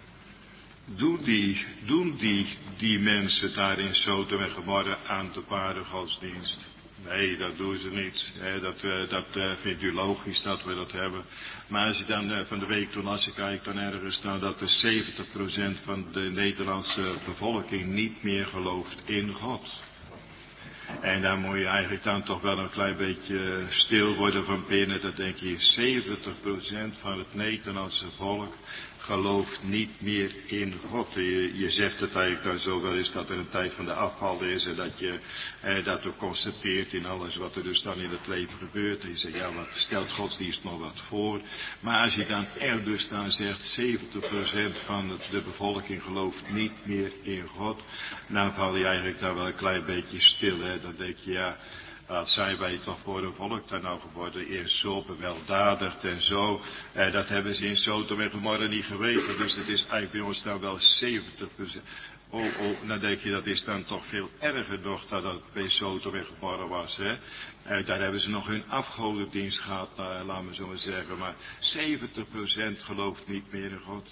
doen die mensen daar in Sodom en Gomorra aan de ware godsdienst? Nee, dat doen ze niet. Dat vindt u logisch dat we dat hebben. Maar als je dan van de week toen als je kijkt dan ergens staan dat er 70% van de Nederlandse bevolking niet meer gelooft in God. En daar moet je eigenlijk dan toch wel een klein beetje stil worden van binnen. Dan denk je, 70% van het Nederlandse volk gelooft niet meer in God. Je zegt het eigenlijk dan zo wel eens dat er een tijd van de afval is en dat je dat ook constateert in alles wat er dus dan in het leven gebeurt. En je zegt, ja, wat stelt godsdienst nog wat voor? Maar als je dan er dus dan zegt, 70% van de bevolking gelooft niet meer in God, dan val je eigenlijk daar wel een klein beetje stil. Hè? Dan denk je, ja, wat zijn wij toch voor een volk daar nou geworden? Eerst zo bewelddadigd en zo. Dat hebben ze in Sodom en Gomorra niet geweten. Dus het is eigenlijk bij ons dan wel 70%. Dan denk je, dat is dan toch veel erger nog dan dat het bij Sodom en Gomorra was. Hè? Daar hebben ze nog hun afgodendienst gehad, laten we zo maar zeggen. Maar 70% gelooft niet meer in God.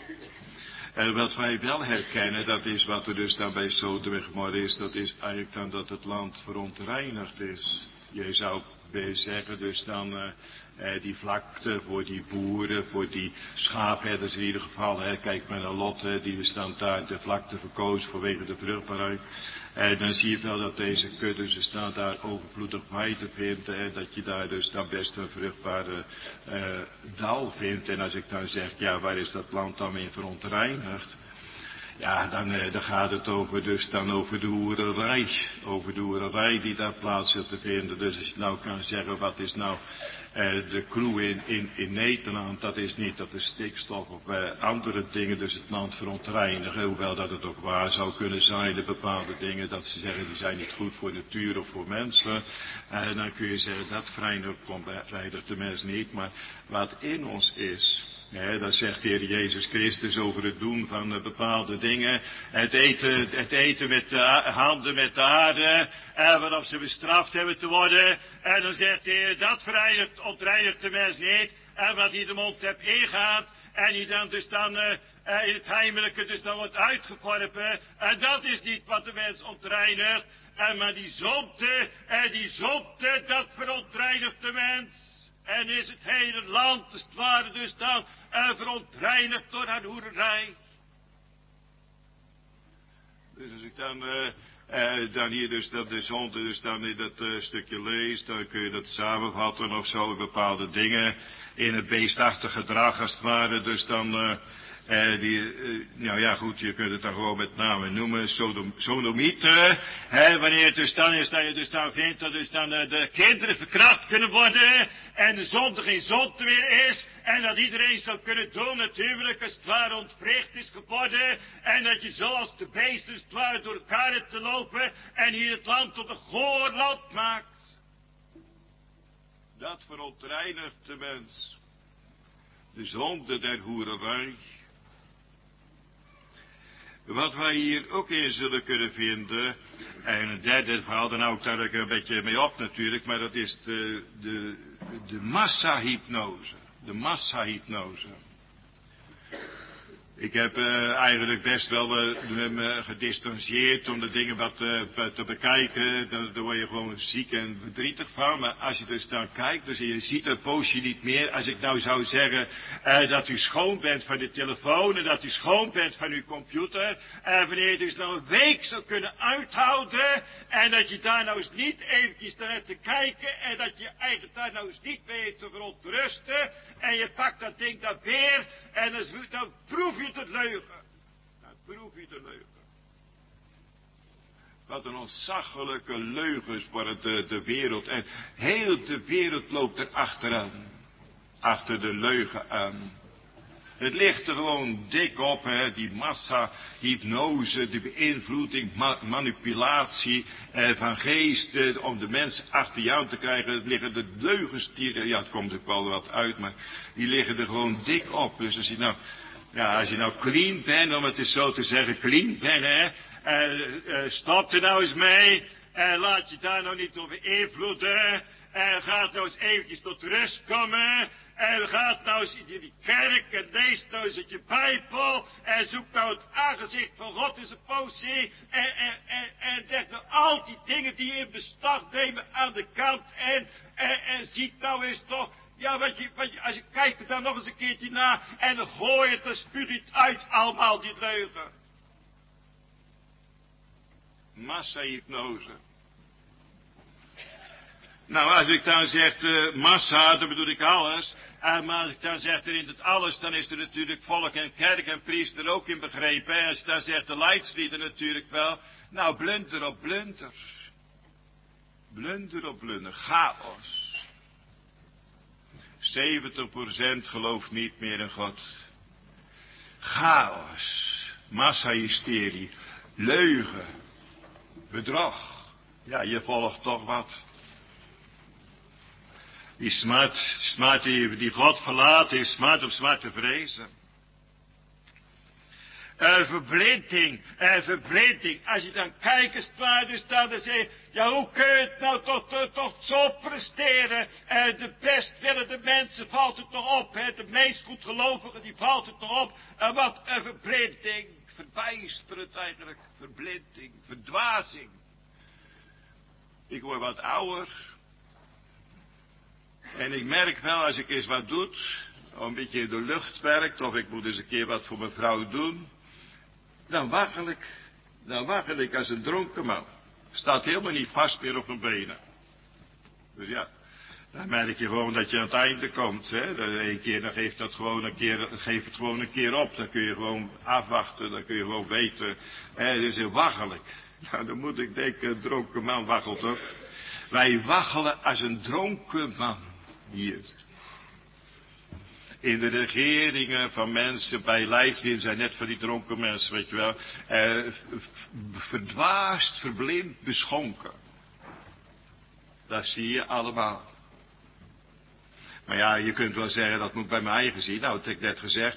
En wat wij wel herkennen, dat is wat er dus dan bij Sodom en Gomorra is, dat is eigenlijk dan dat het land verontreinigd is. Je zou zeggen dus dan die vlakte voor die boeren, voor die schaapherders in ieder geval. Kijk maar naar Lot, die bestand daar de vlakte verkoos vanwege de vruchtbaarheid. Dan zie je wel dat deze kudde, ze staan daar overvloedig bij te vinden. Dat je daar dus dan best een vruchtbare dal vindt. En als ik dan zeg, ja, waar is dat land dan weer verontreinigd? Ja, dan gaat het over de hoererij. Over de hoererij die daar plaats is te vinden. Dus als je nou kan zeggen, wat is nou de clue in Nederland? Dat is niet dat de stikstof of andere dingen dus het land verontreinigen. Hoewel dat het ook waar zou kunnen zijn, de bepaalde dingen dat ze zeggen die zijn niet goed voor natuur of voor mensen. Dan kun je zeggen, dat reinigt de mens niet. Maar wat in ons is, dat zegt de Heer Jezus Christus over het doen van bepaalde dingen. Het eten met de handen met de aarde. Waarop ze bestraft hebben te worden. En dan zegt de Heer, dat ontreinigt de mens niet. En wat hij de mond hebt ingaat. En die dan dus dan in het heimelijke dus dan wordt uitgeworpen. En dat is niet wat de mens ontreinigt. Maar die zonde, dat verontreinigt de mens. En is het hele land, als het ware, dus dan verontreinigd door haar hoererij. Dus als ik dan hier dus dat de zonde dus dan in dat stukje lees, dan kun je dat samenvatten of zo in bepaalde dingen in het beestachtig gedrag als het ware. Dus dan nou ja goed, je kunt het dan gewoon met name noemen, sodomieten. Wanneer het dus dan is dat je dus dan vindt dat dus dan de kinderen verkracht kunnen worden en de zonde geen zonde meer is. En dat iedereen zou kunnen doen, natuurlijk, als het ware ontwricht is geworden. En dat je zoals de beesten, als het ware, door elkaar hebt te lopen. En hier het land tot een goor land maakt. Dat verontreinigt de mens. De zonde der hoererij. Wat wij hier ook in zullen kunnen vinden. En een derde verhaal, dan hou ik daar ook een beetje mee op natuurlijk. Maar dat is de massahypnose. De massahypnose. Ik heb eigenlijk best wel me gedistanceerd om de dingen wat te bekijken. Daar word je gewoon ziek en verdrietig van. Maar als je dus dan kijkt, dus je ziet een poosje niet meer. Als ik nou zou zeggen dat u schoon bent van de telefoon en dat u schoon bent van uw computer. En wanneer je dus nou een week zou kunnen uithouden. En dat je daar nou eens niet eventjes naar te kijken. En dat je eigenlijk daar nou eens niet mee te verontrusten. En je pakt dat ding dan weer. En dan proef je de leugen. Dan proef je de leugen. Wat een ontzaglijke leugens wordt de wereld. En heel de wereld loopt er achteraan. Achter de leugen aan. Het ligt er gewoon dik op, hè, die massa, hypnose, de beïnvloeding, manipulatie van geesten om de mensen achter jou te krijgen. Het liggen de leugens, ja het komt ook wel wat uit, maar die liggen er gewoon dik op. Dus als je nou clean bent, om het eens zo te zeggen, clean bent, hè, stop er nou eens mee, laat je daar nou niet door beïnvloeden, gaat nou eens eventjes tot rust komen. En gaat nou eens in die kerk en lees nou eens uit je Bijbel. En zoek nou het aangezicht van God in zijn poëzie. En leg nou al die dingen die je in beslag nemen aan de kant. En ziet nou eens toch. Ja, als je kijkt er dan nog eens een keertje na. En dan gooi je het, dan spuug je het uit allemaal die leugen. Massahypnose. Nou, als ik dan zeg massa, dan bedoel ik alles. Maar als ik dan zeg er in het alles, dan is er natuurlijk volk en kerk en priester ook in begrepen. En als je dan zegt de leidslieden natuurlijk wel. Nou, blunder op blunder. Blunder op blunder. Chaos. 70% gelooft niet meer in God. Chaos. Massahysterie. Leugen. Bedrog. Ja, je volgt toch wat. Die smart die God verlaten is smart op smart te vrezen. Verblinding. Als je dan kijkt, dus dan zeg je, ja hoe kun je het nou toch zo presteren? De bestwillende mensen valt het toch op, hè? De meest goedgelovigen die valt het toch op. Wat een verblinding, verbijsterend eigenlijk, verblinding, verdwazing. Ik word wat ouder. En ik merk wel, als ik eens wat doe, een beetje in de lucht werkt, of ik moet eens een keer wat voor mijn vrouw doen, dan waggel ik als een dronken man. Staat helemaal niet vast meer op mijn benen. Dus ja, dan merk je gewoon dat je aan het einde komt. Hè? Dan geef het gewoon een keer op. Dan kun je gewoon afwachten, dan kun je gewoon weten. Het is heel waggelijk. Nou, dan moet ik denken, een dronken man waggelt ook. Wij waggelen als een dronken man. Hier. In de regeringen van mensen bij lijfsdienst zijn net van die dronken mensen, weet je wel. Verdwaasd, verblind, beschonken. Dat zie je allemaal. Maar ja, je kunt wel zeggen, dat moet bij mijn eigen zien. Nou, dat heb ik net gezegd.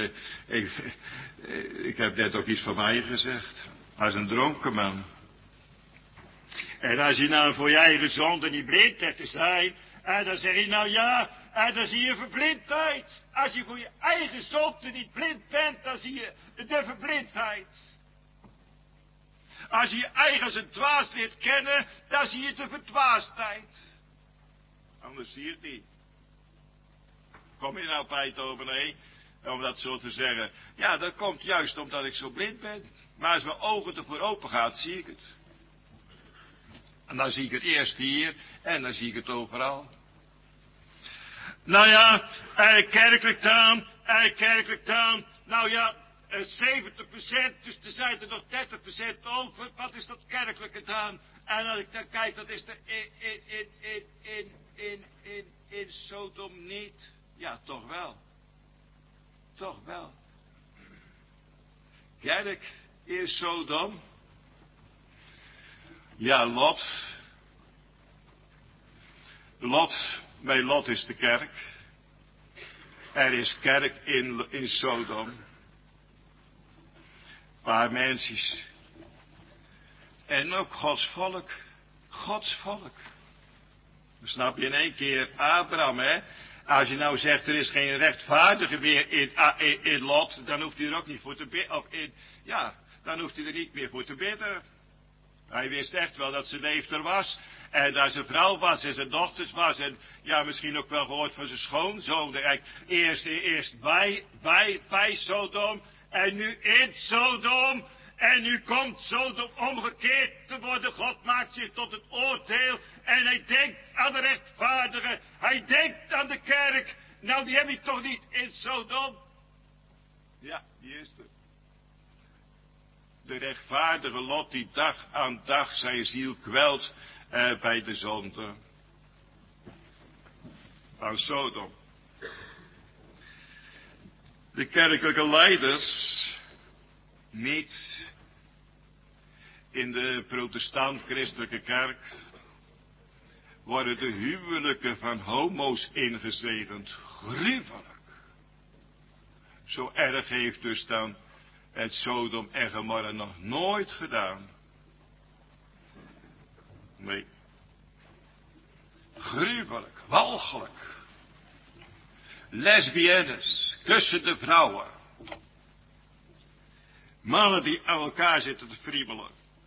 Ik heb net ook iets van mij gezegd. Als een dronken man. En als je nou voor je eigen zonde niet blind hebt te zijn. En dan zeg je nou ja, en dan zie je verblindheid. Als je voor je eigen zonde niet blind bent, dan zie je de verblindheid. Als je je eigen als een dwaas leert kennen, dan zie je de verdwaasdheid. Anders zie je het niet. Kom je nou bij het over, nee, om dat zo te zeggen. Ja, dat komt juist omdat ik zo blind ben. Maar als mijn ogen ervoor open gaat, zie ik het. En dan zie ik het eerst hier en dan zie ik het overal. Nou ja, kerkelijk dan. Nou ja, 70%, dus er zijn er nog 30% over. Wat is dat kerkelijke dan? En als ik dan kijk, dat is er in Sodom niet. Ja, toch wel. Toch wel. Kerk in Sodom. Ja, Lot Bij Lot is de kerk. Er is kerk in Sodom. Paar mensjes. En ook Gods volk. Gods volk. Snap je in één keer Abraham, hè? Als je nou zegt, er is geen rechtvaardige meer in Lot, dan hoeft hij er ook niet voor te bidden. Dan hoeft hij er niet meer voor te bidden. Hij wist echt wel dat zijn leeftijd was. En dat zijn vrouw was en zijn dochters was. En ja, misschien ook wel gehoord van zijn schoonzoon. Eerst bij Sodom. En nu in Sodom. En nu komt Sodom omgekeerd te worden. God maakt zich tot het oordeel. En hij denkt aan de rechtvaardigen. Hij denkt aan de kerk. Nou, die heb je toch niet in Sodom? Ja, die is er. De rechtvaardige Lot die dag aan dag zijn ziel kwelt bij de zonde van Sodom. De kerkelijke leiders niet in de protestant-christelijke kerk worden de huwelijken van homo's ingezegend. Gruwelijk. Zo erg heeft dus dan het Sodom en Gomorra nog nooit gedaan. Nee. Gruwelijk, walgelijk. Lesbiennes, kussende vrouwen. Mannen die aan elkaar zitten te friemelen.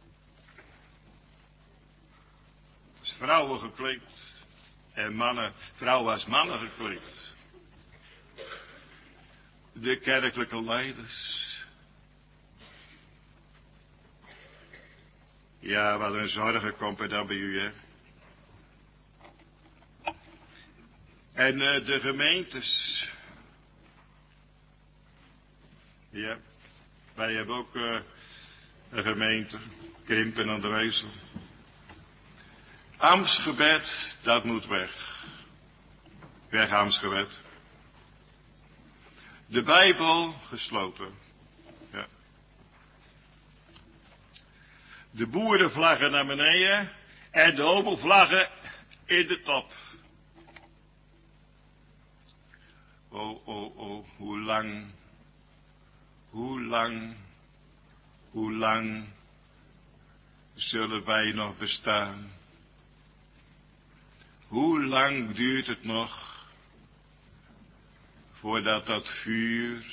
Als vrouwen gekleed. En vrouwen als mannen gekleed. De kerkelijke leiders. Ja, wat een zorgen komt er dan bij u, hè. En de gemeentes. Ja, wij hebben ook een gemeente, Krimpen aan de Wezel. Ambtsgebed, dat moet weg. Weg ambtsgebed. De Bijbel gesloten. Ja. De boerenvlaggen naar beneden en de homovlaggen in de top. Oh, hoe lang zullen wij nog bestaan? Hoe lang duurt het nog voordat dat vuur,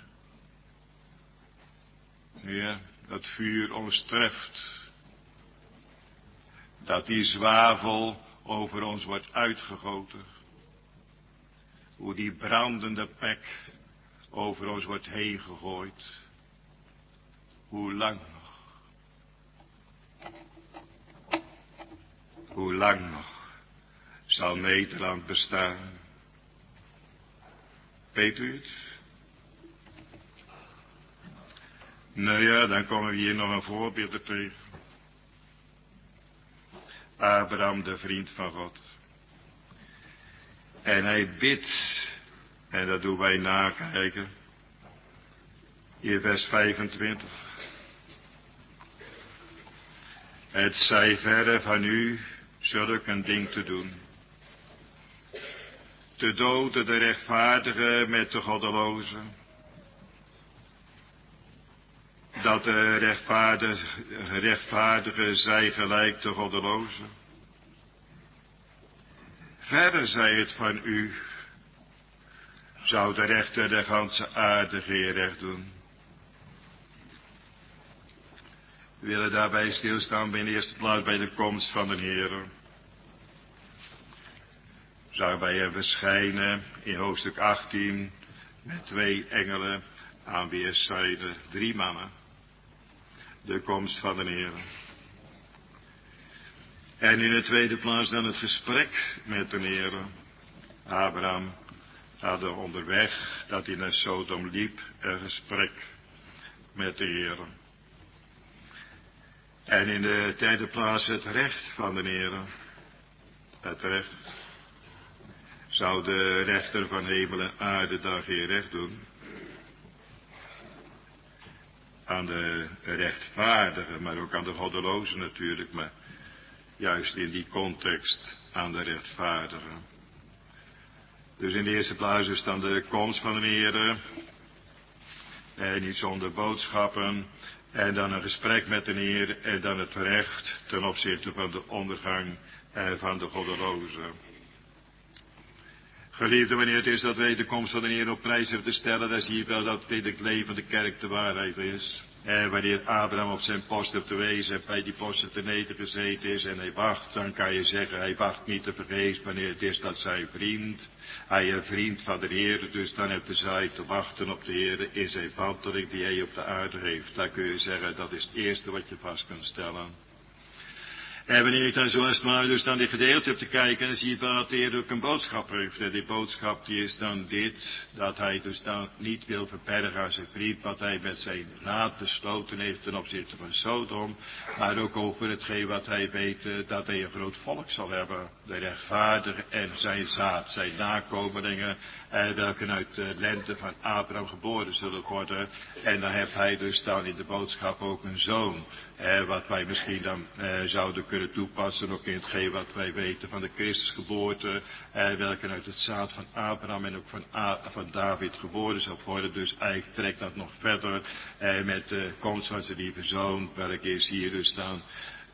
ja, dat vuur ons treft? Dat die zwavel over ons wordt uitgegoten. Hoe die brandende pek over ons wordt heen gegooid. Hoe lang nog? Hoe lang nog zal Nederland bestaan? Weet u het? Nou ja, dan komen we hier nog een voorbeeld tegen. Abraham, de vriend van God. En hij bidt, en dat doen wij nakijken, in vers 25. Het zij verre van u zulk een ding te doen. Te doden de rechtvaardige met de goddeloze. Dat de rechtvaardige zij gelijk de goddeloze. Verre zij het van u, zou de rechter de ganse aarde geen recht doen. We willen daarbij stilstaan bij in de eerste plaats bij de komst van de Heer. Zou bij hem verschijnen in hoofdstuk 18 met 2 engelen aan weerszijden, 3 mannen. De komst van de Heer. En in de tweede plaats dan het gesprek met de Heer. Abraham had er onderweg dat hij naar Sodom liep, een gesprek met de Heer. En in de derde plaats het recht van de Heer. Het recht. Zou de rechter van hemel en aarde dan geen recht doen? Aan de rechtvaardige, maar ook aan de goddeloze natuurlijk, maar juist in die context aan de rechtvaardige. Dus in de eerste plaats is dan de komst van de Heere. Niet zonder boodschappen. En dan een gesprek met de Heer. En dan het recht ten opzichte van de ondergang van de goddelozen. Geliefde, wanneer het is dat wij de komst van de Heer op prijs hebben te stellen, dan zie je wel dat dit het leven van de kerk de waarheid is. Wanneer Abraham op zijn post heeft te wezen en bij die post te eten gezeten is en hij wacht, dan kan je zeggen, hij wacht niet te vergeefs wanneer het is dat zijn vriend, hij een vriend van de Heer, dus dan heeft hij te wachten op de Heer in zijn wandeling die hij op de aarde heeft. Dan kun je zeggen, dat is het eerste wat je vast kunt stellen. En wanneer je dan zoals het maar dus dan die gedeelte hebt te kijken, dan zie je dat de Heer ook een boodschap heeft. En die boodschap die is dan dit, dat hij dus dan niet wil verbergen aan zijn vriend wat hij met zijn raad besloten heeft ten opzichte van Sodom, maar ook over hetgeen wat hij weet, dat hij een groot volk zal hebben. De rechtvaardige en zijn zaad, zijn nakomelingen, welke uit de lente van Abraham geboren zullen worden. En dan heeft hij dus dan in de boodschap ook een zoon, wat wij misschien dan zouden kunnen toepassen, ook in hetgeen wat wij weten van de Christusgeboorte, welke uit het zaad van Abraham en ook van David geboren zal worden. Dus eigenlijk trekt dat nog verder met de komst van zijn lieve zoon, welke is hier dus dan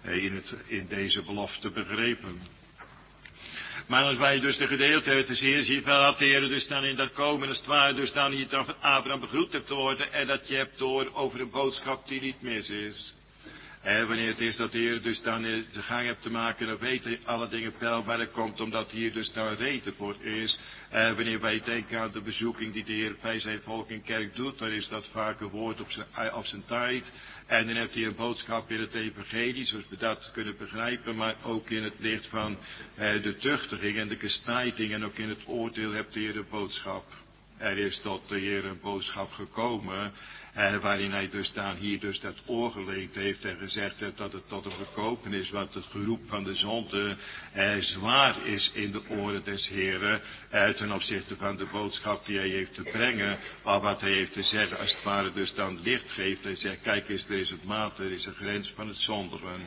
in deze belofte begrepen. Maar als wij dus de gedeelte uit de zeer ziet, wel dat de Heer dus dan in dat komen, als het ware dus dan hier dan van Abraham begroet hebt te worden, en dat je hebt door over een boodschap die niet mis is. Wanneer het is dat de Heer dus dan de gang hebt te maken, dan weet hij alle dingen peilbaar komt, omdat hier dus dan reden voor is. Wanneer wij denken aan de bezoeking die de Heer bij zijn volk in kerk doet, dan is dat vaak een woord op zijn tijd. En dan heeft hij een boodschap in het evangelie, zoals we dat kunnen begrijpen, maar ook in het licht van de tuchtiging en de kastijding en ook in het oordeel heeft de Heer een boodschap. Er is tot de Heer een boodschap gekomen, waarin hij dus dan hier dus dat oor geleend heeft en gezegd heeft dat het tot hem gekomen is, wat het geroep van de zonde zwaar is in de oren des Heeren, ten opzichte van de boodschap die hij heeft te brengen, maar wat hij heeft te zeggen, als het ware dus dan licht geeft en zegt, kijk eens, er is het maat, er is een grens van het zondigen.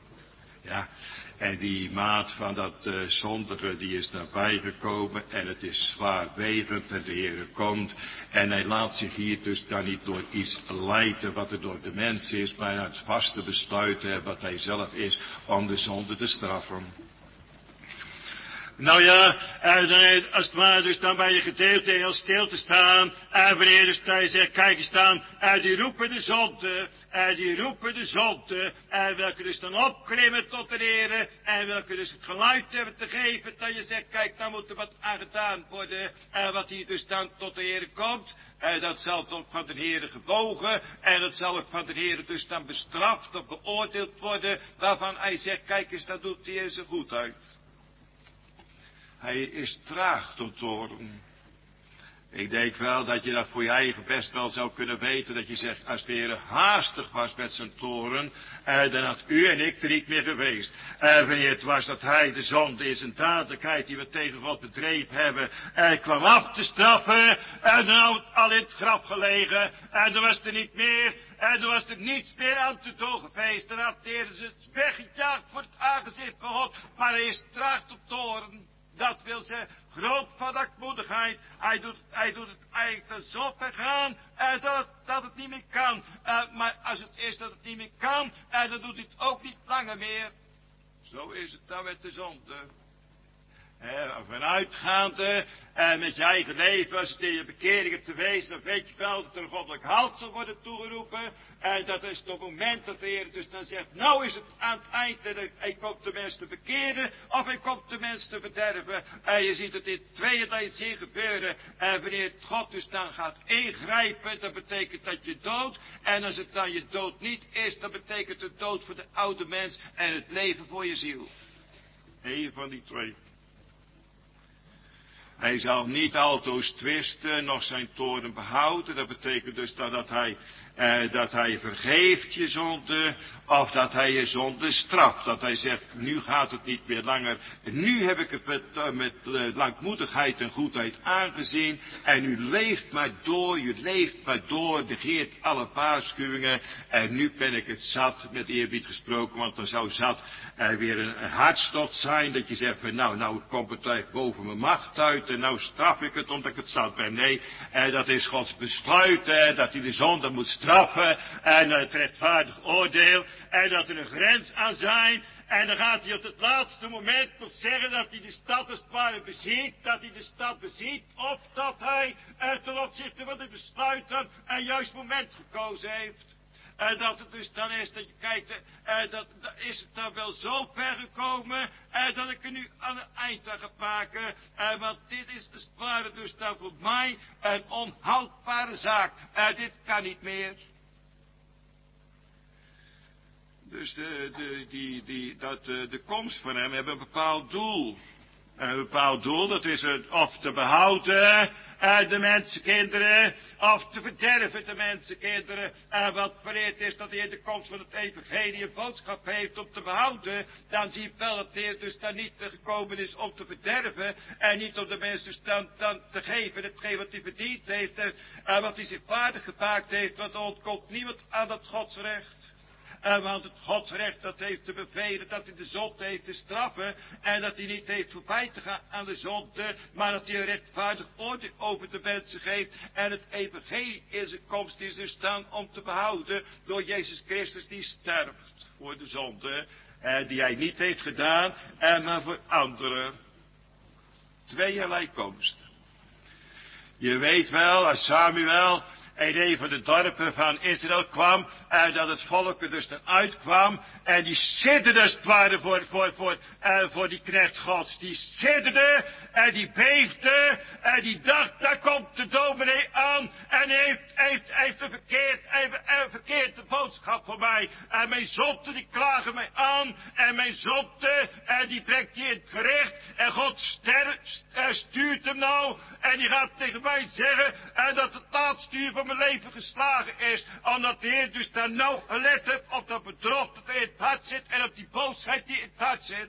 Ja, en die maat van dat zondige, die is nabij gekomen en het is zwaarwegend en de Heer komt. En hij laat zich hier dus dan niet door iets leiden wat er door de mens is, maar het vaste besluit wat hij zelf is om de zonde te straffen. Nou ja, als het ware dus dan bij je gedeelte heel stil te staan, wanneer dus hij zegt, kijk eens dan, die roepen de zonde, welke dus dan opklimmen tot de Heer, en welke dus het geluid hebben te geven, dat je zegt, kijk, dan moet er wat aan gedaan worden, wat hier dus dan tot de Heer komt, dat zal dan van de Heer gebogen, en dat zal ook van de Heer dus dan bestraft of beoordeeld worden, waarvan hij zegt, kijk eens, dat doet de Heer zo goed uit. Hij is traag tot toorn. Ik denk wel dat je dat voor je eigen best wel zou kunnen weten. Dat je zegt, als de Heer haastig was met zijn toorn, dan had u en ik er niet meer geweest. Wanneer het was dat hij de zonde in zijn dadelijkheid die we tegen God bedreven hebben, kwam af te straffen, en dan had het al in het graf gelegen, en dan was er niet meer, en dan was er niets meer aan te doen geweest. Dan had de Heer ze weggejaagd voor het aangezicht van God, maar hij is traag tot toorn. Dat wil zeggen, groot van dankmoedigheid. Hij doet het eigenlijk ten zo ver gaan dat het niet meer kan. Maar als het is dat het niet meer kan, dan doet hij het ook niet langer meer. Zo is het dan met de zonde. Vanuitgaande met je eigen leven, als het in je bekering hebt te wezen, dan weet je wel dat er een goddelijk halt zal worden toegeroepen. En dat is het moment dat de Heer dus dan zegt, nou is het aan het eind en hij komt de mens te bekeren of hij komt de mens te verderven. En je ziet het in tweeën dat je het ziet gebeuren. En wanneer God dus dan gaat ingrijpen, dat betekent dat je dood. En als het dan je dood niet is, dan betekent het dood voor de oude mens en het leven voor je ziel. Eén van die twee. Hij zal niet altoos twisten, noch zijn toorn behouden. Dat betekent dus dat hij Dat hij vergeeft je zonde, of dat hij je zonde straft. Dat hij zegt, nu gaat het niet meer langer. Nu heb ik het met langmoedigheid en goedheid aangezien. En u leeft maar door, u leeft maar door, negeert alle waarschuwingen. En nu ben ik het zat, met eerbied gesproken, want dan zou zat weer een hartstocht zijn. Dat je zegt, van, nou komt het echt boven mijn macht uit. En nou straf ik het omdat ik het zat ben. Nee, dat is Gods besluit, dat hij de zonde moet straffen. En het rechtvaardig oordeel. En dat er een grens aan zijn. En dan gaat hij op het laatste moment nog zeggen dat hij de stad als het ware beziet. Dat hij de stad beziet. Of dat hij ten opzichte van het besluit dan een juist moment gekozen heeft. En dat het dus dan is dat je kijkt, dat is het dan wel zo ver gekomen, dat ik er nu aan een eind aan ga maken. Want dit is als het ware dus dan voor mij een onhoudbare zaak. Dit kan niet meer. Dus de komst van hem heeft een bepaald doel. Een bepaald doel, dat is het of te behouden de mensenkinderen, of te verderven de mensenkinderen. En wat verleerd is dat hij in de komst van het evangelie een boodschap heeft om te behouden, dan zie je wel dat hij dus dan niet gekomen is om te verderven, en niet om de mensen dus dan te geven, hetgeen wat hij verdiend heeft, en wat hij zich waardig gemaakt heeft, want er ontkomt niemand aan dat godsrecht. Want het godsrecht dat heeft te bevelen dat hij de zonde heeft te straffen. En dat hij niet heeft voorbij te gaan aan de zonde. Maar dat hij een rechtvaardig oordeel over de mensen geeft. En het evangelie in zijn komst is dus dan om te behouden door Jezus Christus die sterft voor de zonde. Die hij niet heeft gedaan. Maar voor anderen. Tweeërlei komst. Je weet wel als Samuel in een van de dorpen van Israël kwam, dat het volk er dus dan uitkwam, en die sidderde als het ware voor die knecht Gods. Die sidderde, en die beefde, en die dacht, daar komt de dominee aan, en heeft een verkeerde boodschap voor mij. En mijn zonde, die klagen mij aan, en mijn zonde, die brengt hij in het gerecht, en God stuurt hem nou, en die gaat tegen mij zeggen, dat het laatste uur van mijn leven geslagen is, omdat de Heer dus daar nou gelet heeft op dat bedrog dat er in het hart zit, en op die boosheid die in het hart zit.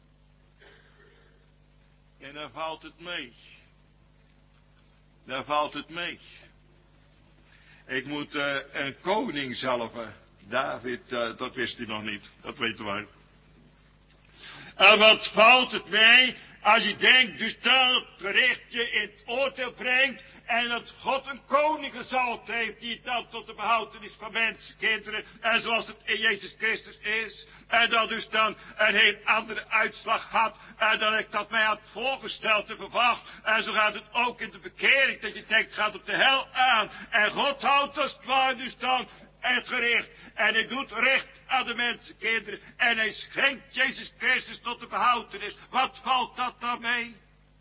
En dan valt het mee. Dan valt het mee. Ik moet een koning zalven. David, dat wist hij nog niet. Dat weten wij. En wat valt het mee als je denkt dus dat het gericht je in het oordeel brengt en dat God een koning gezalfd heeft die dan tot de behoudenis van mensenkinderen en zoals het in Jezus Christus is. En dat dus dan een heel andere uitslag had dan ik dat mij had voorgesteld te verwacht. En zo gaat het ook in de bekering dat je denkt gaat op de hel aan. En God houdt als het ware dus dan het gericht. En hij doet recht aan de mensenkinderen. En hij schenkt Jezus Christus tot de behoudenis. Wat valt dat dan mee?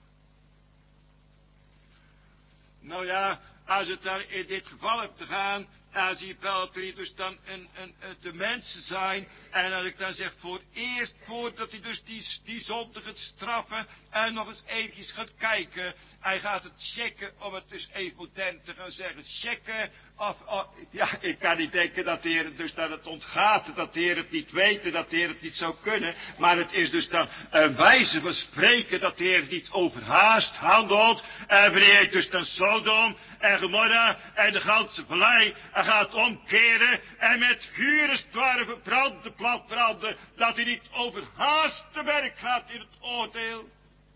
Nou ja, als het dan in dit geval hebt te gaan, dan zie je wel dat er hier dus dan de mensen zijn. En als ik dan zeg voordat hij dus die zonde gaat straffen en nog eens eventjes gaat kijken. Hij gaat het checken, om het dus even modern te gaan zeggen, checken. Ja, ik kan niet denken dat de Heer dus dat het ontgaat, dat de Heer het niet weet, dat de Heer het niet zou kunnen. Maar het is dus dan een wijze van spreken dat de Heer niet overhaast handelt. En wanneer hij dus dan Sodom en Gomorra en de ganse vallei gaat omkeren en met vuur als het ware verbranden, plat branden, dat hij niet overhaast te werk gaat in het oordeel.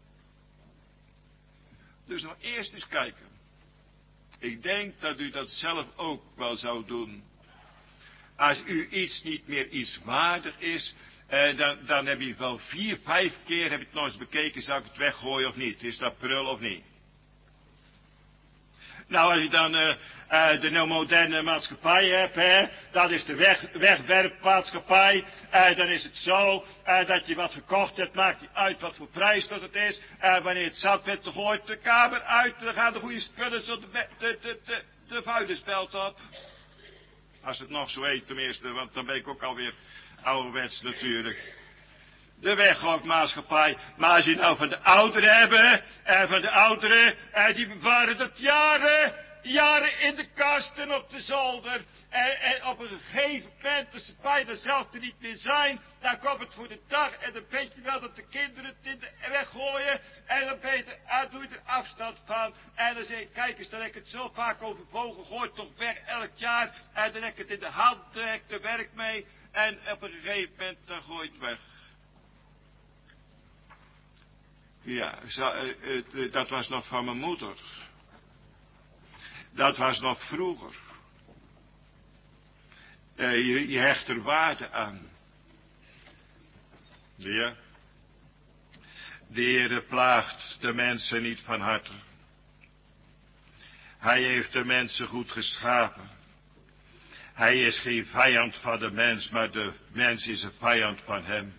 Dus nog eerst eens kijken. Ik denk dat u dat zelf ook wel zou doen. Als u iets niet meer iets waardig is, dan heb je wel 4, 5 keer, heb je het nog eens bekeken, zou ik het weggooien of niet? Is dat prul of niet? Nou, als je dan de nou moderne maatschappij hebt, dat is de wegwerpmaatschappij. Dan is het zo dat je wat gekocht hebt, maakt niet uit wat voor prijs dat het is. Wanneer het zat bent, dan gooit de kamer uit, dan gaan de goede spullen zo de vuilnisbelt op. Als het nog zo heet tenminste, want dan ben ik ook alweer ouderwets natuurlijk. De weggooimaatschappij. Maar als je nou van de ouderen hebt, en van de ouderen, die bewaren dat jaren. jaren in de kast en op de zolder. En op een gegeven moment, als ze bijna zelf er niet meer zijn, dan komt het voor de dag. En dan weet je wel dat de kinderen het in de weggooien. En dan doe je er afstand van. En dan zeg je, kijk eens, dan heb ik het zo vaak overwogen, gooit toch weg elk jaar. En dan heb ik het in de hand, dan heb ik er werk mee. En op een gegeven moment, dan gooi je het weg. Ja, dat was nog van mijn moeder. Dat was nog vroeger. Je hecht er waarde aan. Ja. De Heere plaagt de mensen niet van harte. Hij heeft de mensen goed geschapen. Hij is geen vijand van de mens, maar de mens is een vijand van hem.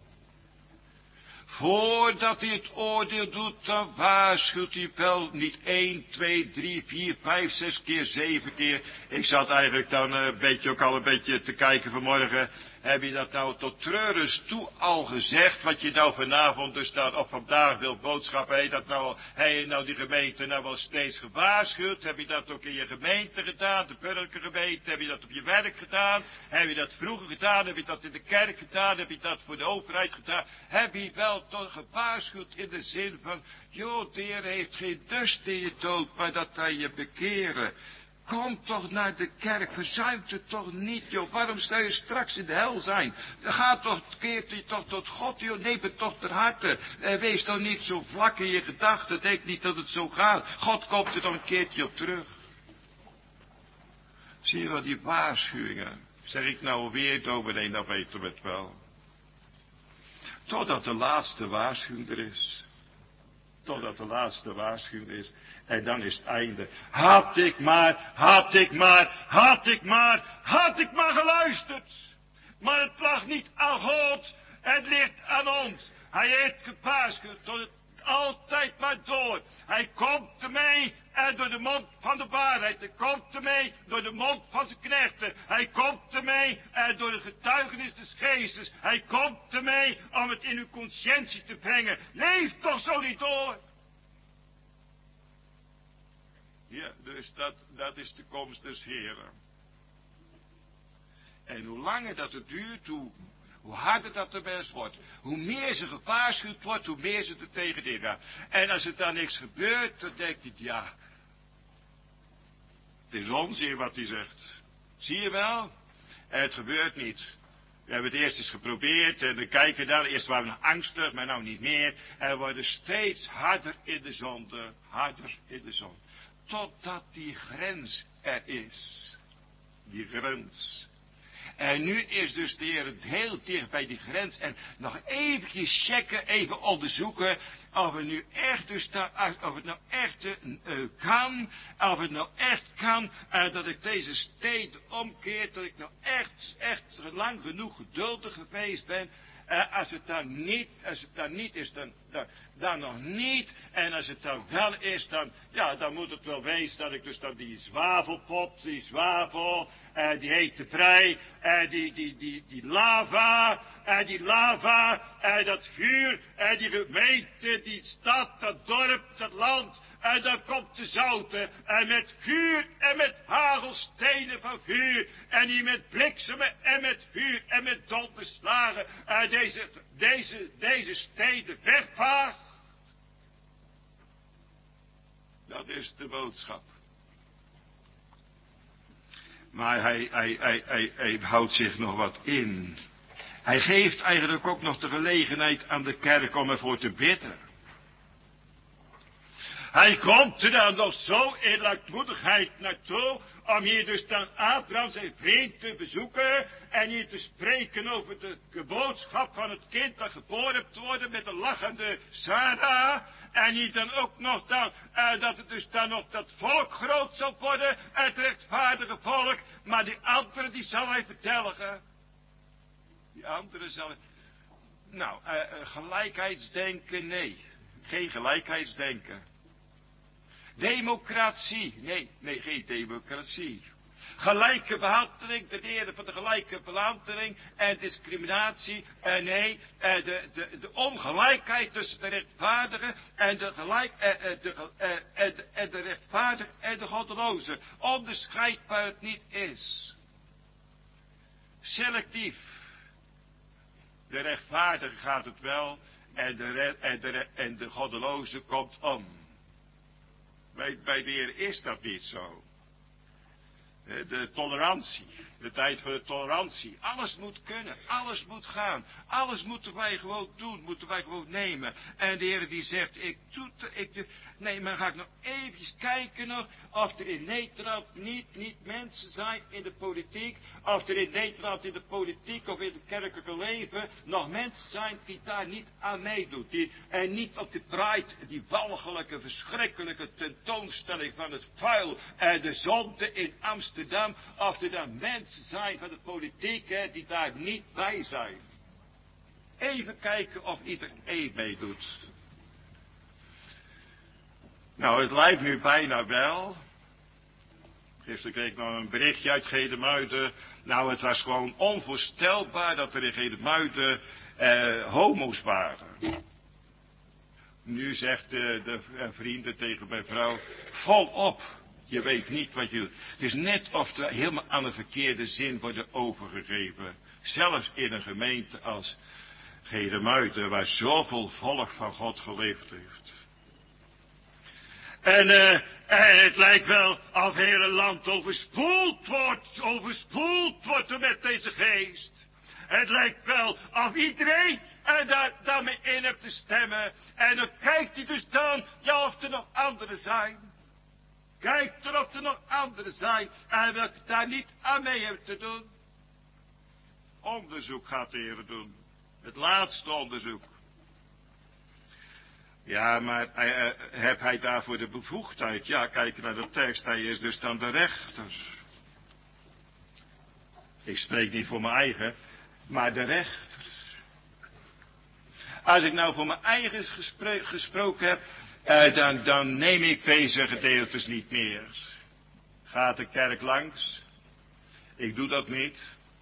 Voordat hij het oordeel doet, dan waarschuwt hij wel niet 1, 2, 3, 4, 5, 6 keer, 7 keer. Ik zat eigenlijk dan ook al een beetje te kijken vanmorgen. Heb je dat nou tot treurens toe al gezegd, wat je nou vanavond dus dan, of vandaag wil boodschappen, heb je nou die gemeente nou wel steeds gewaarschuwd? Heb je dat ook in je gemeente gedaan, de burgerlijke gemeente? Heb je dat op je werk gedaan? Heb je dat vroeger gedaan? Heb je dat in de kerk gedaan? Heb je dat voor de overheid gedaan? Heb je wel toch gewaarschuwd in de zin van, joh, de Heer heeft geen lust in je dood, maar dat hij je bekeren. Kom toch naar de kerk, verzuimt het toch niet, joh. Waarom zou je straks in de hel zijn? Keert je toch tot God, joh. Neem het toch ter harte. Wees toch niet zo vlak in je gedachten. Denk niet dat het zo gaat. God komt er dan een keertje op terug. Zie je wel die waarschuwingen? Zeg ik nou weer, dominee, dan weten we het wel. Totdat de laatste waarschuwing er is. Totdat de laatste waarschuwing is. En dan is het einde. Had ik maar geluisterd. Maar het lag niet aan God. Het ligt aan ons. Hij heeft gewaarschuwd tot het altijd maar door. Hij komt ermee en door de mond van de waarheid. Hij komt ermee door de mond van zijn knechten. Hij komt ermee en door de getuigenis des geestes. Hij komt ermee om het in uw conscientie te brengen. Leef toch zo niet door. Ja, dus dat is de komst des Heren. En hoe langer dat het duurt, hoe harder dat de mens wordt. Hoe meer ze gewaarschuwd wordt, hoe meer ze er tegenin gaat. En als er dan niks gebeurt, dan denkt hij, ja, het is onzin wat hij zegt. Zie je wel? En het gebeurt niet. We hebben het eerst eens geprobeerd en dan kijken dan. Eerst waren we nog angstig, maar nou niet meer. En we worden steeds harder in de zonde, harder in de zonde. Totdat die grens er is. Die grens. En nu is dus de Heer heel dicht bij die grens. En nog eventjes checken, even onderzoeken. Of het nu echt dus of het nou echt kan. Of het nou echt kan. Dat ik deze steden omkeer. Dat ik nou echt lang genoeg geduldig geweest ben. Als het dan niet is, dan nog niet. En als het dan wel is, dan moet het wel wezen dat ik dus dan die zwavelpot, die zwavel, die hete prei, die lava, dat vuur, die gemeente, die stad, dat dorp, dat land. En dan komt de zoute, en met vuur en met hagelstenen van vuur. En die met bliksemen en met vuur en met donderslagen. En deze steden wegvaagt. Dat is de boodschap. Maar hij houdt zich nog wat in. Hij geeft eigenlijk ook nog de gelegenheid aan de kerk om ervoor te bidden. Hij komt er dan nog zo in lankmoedigheid naartoe, om hier dus dan Abraham zijn vriend te bezoeken, en hier te spreken over de boodschap van het kind dat geboren hebt te worden met de lachende Sarah, en hier dan ook nog dan, dat het dus dan nog dat volk groot zal worden, het rechtvaardige volk, maar die andere die zal hij vertellen. Die andere zal hij... Nou, gelijkheidsdenken, nee. Geen gelijkheidsdenken. Democratie. Nee, geen democratie. Gelijke behandeling, ten ere van de gelijke behandeling en discriminatie. Nee, de ongelijkheid tussen de rechtvaardige en de rechtvaardige en de goddeloze. Onderscheidbaar het niet is. Selectief. De rechtvaardige gaat het wel en de goddeloze komt om. Bij de Heer is dat niet zo. De tolerantie, de tijd van de tolerantie. Alles moet kunnen, alles moet gaan. Alles moeten wij gewoon doen, moeten wij gewoon nemen. En de Heer die zegt, nee, maar ga ik nog even kijken nog of er in Nederland niet mensen zijn in de politiek. Of er in Nederland in de politiek of in het kerkelijke leven nog mensen zijn die daar niet aan meedoen. En niet op de Pride, die walgelijke, verschrikkelijke tentoonstelling van het vuil en de zonde in Amsterdam. Of er dan mensen zijn van de politiek die daar niet bij zijn. Even kijken of iedereen meedoet. Nou, het lijkt nu bijna wel. Gisteren kreeg ik nog een berichtje uit Gedemuiden. Nou, het was gewoon onvoorstelbaar dat er in Gedemuiden homo's waren. Nu zegt de vrienden tegen mijn vrouw, volop. Je weet niet wat je doet. Het is net of we helemaal aan de verkeerde zin worden overgegeven. Zelfs in een gemeente als Gedemuiden, waar zoveel volk van God geleefd heeft. En het lijkt wel of het hele land overspoeld wordt met deze geest. Het lijkt wel of iedereen daarmee in hebt te stemmen. En dan kijkt hij dus dan, ja, of er nog anderen zijn. Kijkt er of er nog anderen zijn en wil ik daar niet aan mee hebben te doen. Onderzoek gaat de Heer doen. Het laatste onderzoek. Ja, maar heb hij daarvoor de bevoegdheid? Ja, kijk naar de tekst. Hij is dus dan de rechter. Ik spreek niet voor mijn eigen, maar de rechter. Als ik nou voor mijn eigen gesproken heb, dan neem ik deze gedeeltes niet meer. Gaat de kerk langs? Ik doe dat niet.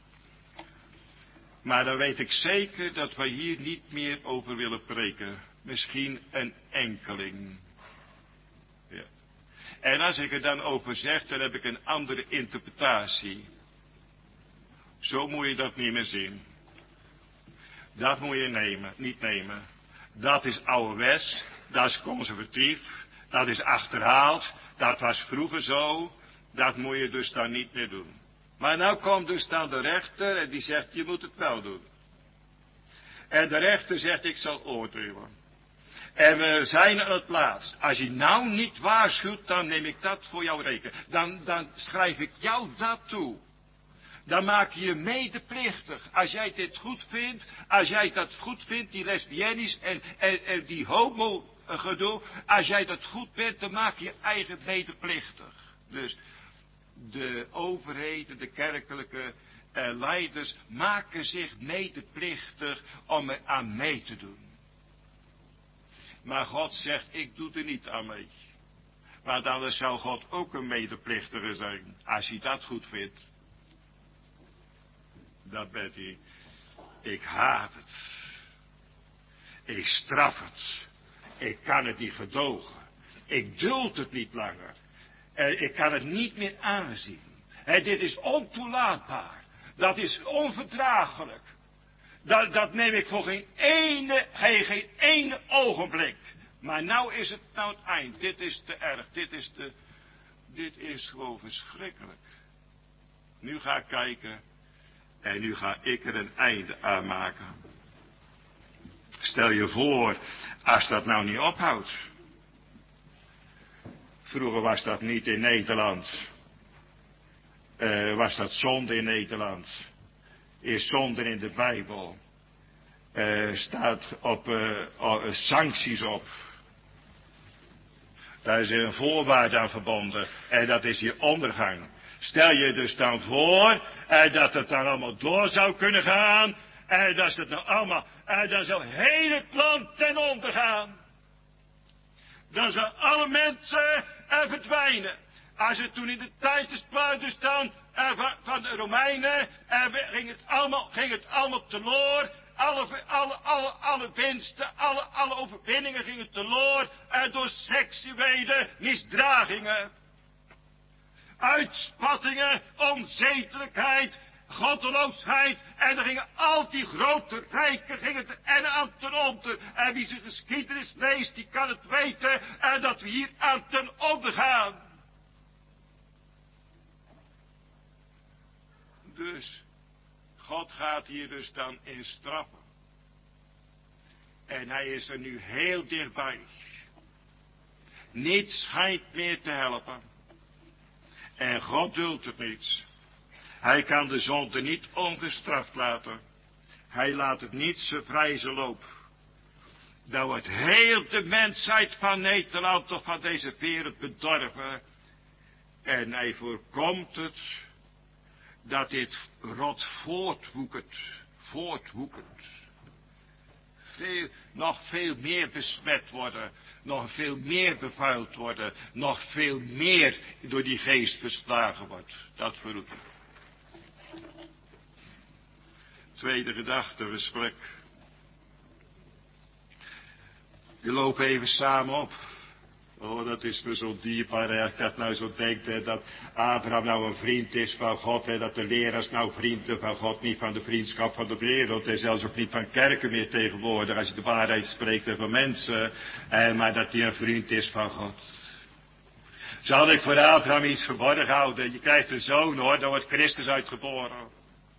Maar dan weet ik zeker dat wij hier niet meer over willen preken. Misschien een enkeling. Ja. En als ik er dan over zeg, dan heb ik een andere interpretatie. Zo moet je dat niet meer zien. Dat moet je niet nemen. Dat is ouderwets, dat is conservatief, dat is achterhaald, dat was vroeger zo. Dat moet je dus dan niet meer doen. Maar nou komt dus dan de rechter en die zegt, je moet het wel doen. En de rechter zegt, ik zal oordelen. En we zijn aan het laatst. Als je nou niet waarschuwt, dan neem ik dat voor jou rekening. Dan schrijf ik jou dat toe. Dan maak je je medeplichtig. Als jij dit goed vindt, als jij dat goed vindt, die lesbiennes en die homo gedoe. Als jij dat goed vindt, dan maak je je eigen medeplichtig. Dus de overheden, de kerkelijke leiders maken zich medeplichtig om er aan mee te doen. Maar God zegt, ik doe er niet aan mee. Want anders zou God ook een medeplichtige zijn, als hij dat goed vindt. Dat bent hij. Ik haat het. Ik straf het. Ik kan het niet gedogen. Ik duld het niet langer. Ik kan het niet meer aanzien. Dit is ontoelaatbaar. Dat is onverdraaglijk. Dat neem ik voor geen ene ogenblik. Maar nou is het nou het eind. Dit is te erg. Dit is gewoon verschrikkelijk. Nu ga ik kijken. En nu ga ik er een einde aan maken. Stel je voor, als dat nou niet ophoudt. Vroeger was dat niet in Nederland. Was dat zonde in Nederland. Is zonde in de Bijbel. Staat op sancties op. Daar is een voorwaarde aan verbonden. En dat is je ondergang. Stel je dus dan voor dat het dan allemaal door zou kunnen gaan. En dat het nou allemaal. Dan zou heel het land ten onder gaan. Dan zou alle mensen verdwijnen. Als het toen in de tijd is dus dan van de Romeinen, ging het allemaal teloor. Alle winsten, alle overwinningen gingen teloor. Door seksuele misdragingen. Uitspattingen, onzedelijkheid, goddeloosheid. En dan gingen al die grote rijken aan ten onder. En wie zijn geschiedenis leest, die kan het weten. En dat we hier aan ten onder gaan. Dus God gaat hier dus dan in straffen. En hij is er nu heel dichtbij. Niets schijnt meer te helpen. En God duldt het niet. Hij kan de zonde niet ongestraft laten. Hij laat het niet zijn vrije loop. Dan wordt heel de mensheid van Nederland of van deze wereld bedorven. En hij voorkomt het dat dit rot voortwoekert. Nog veel meer besmet worden, nog veel meer bevuild worden, nog veel meer door die geest beslagen wordt. Dat verroept. Tweede gedachte, gesprek. We lopen even samen op. Oh, dat is me zo dierbaar, hè. Ik dat nou zo denk, hè, dat Abraham nou een vriend is van God, hè, dat de leraars nou vrienden van God, niet van de vriendschap van de wereld, en zelfs ook niet van kerken meer tegenwoordig, als je de waarheid spreekt van mensen, maar dat hij een vriend is van God. Zal ik voor Abraham iets verborgen houden? Je krijgt een zoon, hoor, daar wordt Christus uitgeboren.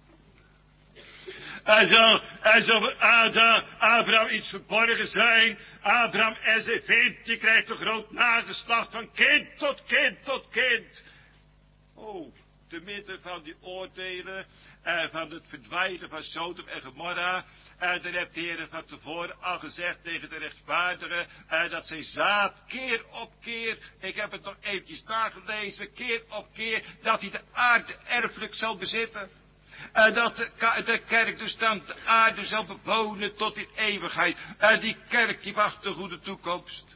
En zal voor Abraham iets verborgen zijn. Abraham en zijn vriend, die krijgt een groot nageslacht van kind tot kind tot kind. Oh, te midden van die oordelen en van het verdwijnen van Sodom en Gomorra. En dan heeft de Heer van tevoren al gezegd tegen de rechtvaardigen, dat zijn zaad keer op keer, ik heb het nog eventjes nagelezen, keer op keer, dat hij de aarde erfelijk zal bezitten. Dat de kerk dus dan de aarde zal bewonen tot in eeuwigheid. Die kerk die wacht de goede toekomst.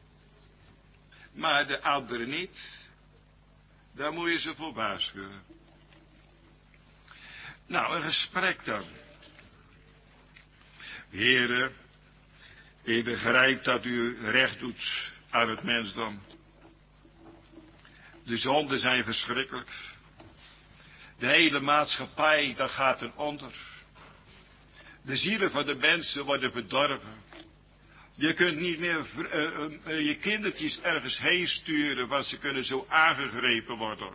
Maar de anderen niet. Daar moet je ze voor waarschuwen. Nou, een gesprek dan. Heren, ik begrijp dat u recht doet aan het mensdom. De zonden zijn verschrikkelijk. De hele maatschappij, dat gaat ten onder. De zielen van de mensen worden bedorven. Je kunt niet meer je kindertjes ergens heen sturen, want ze kunnen zo aangegrepen worden.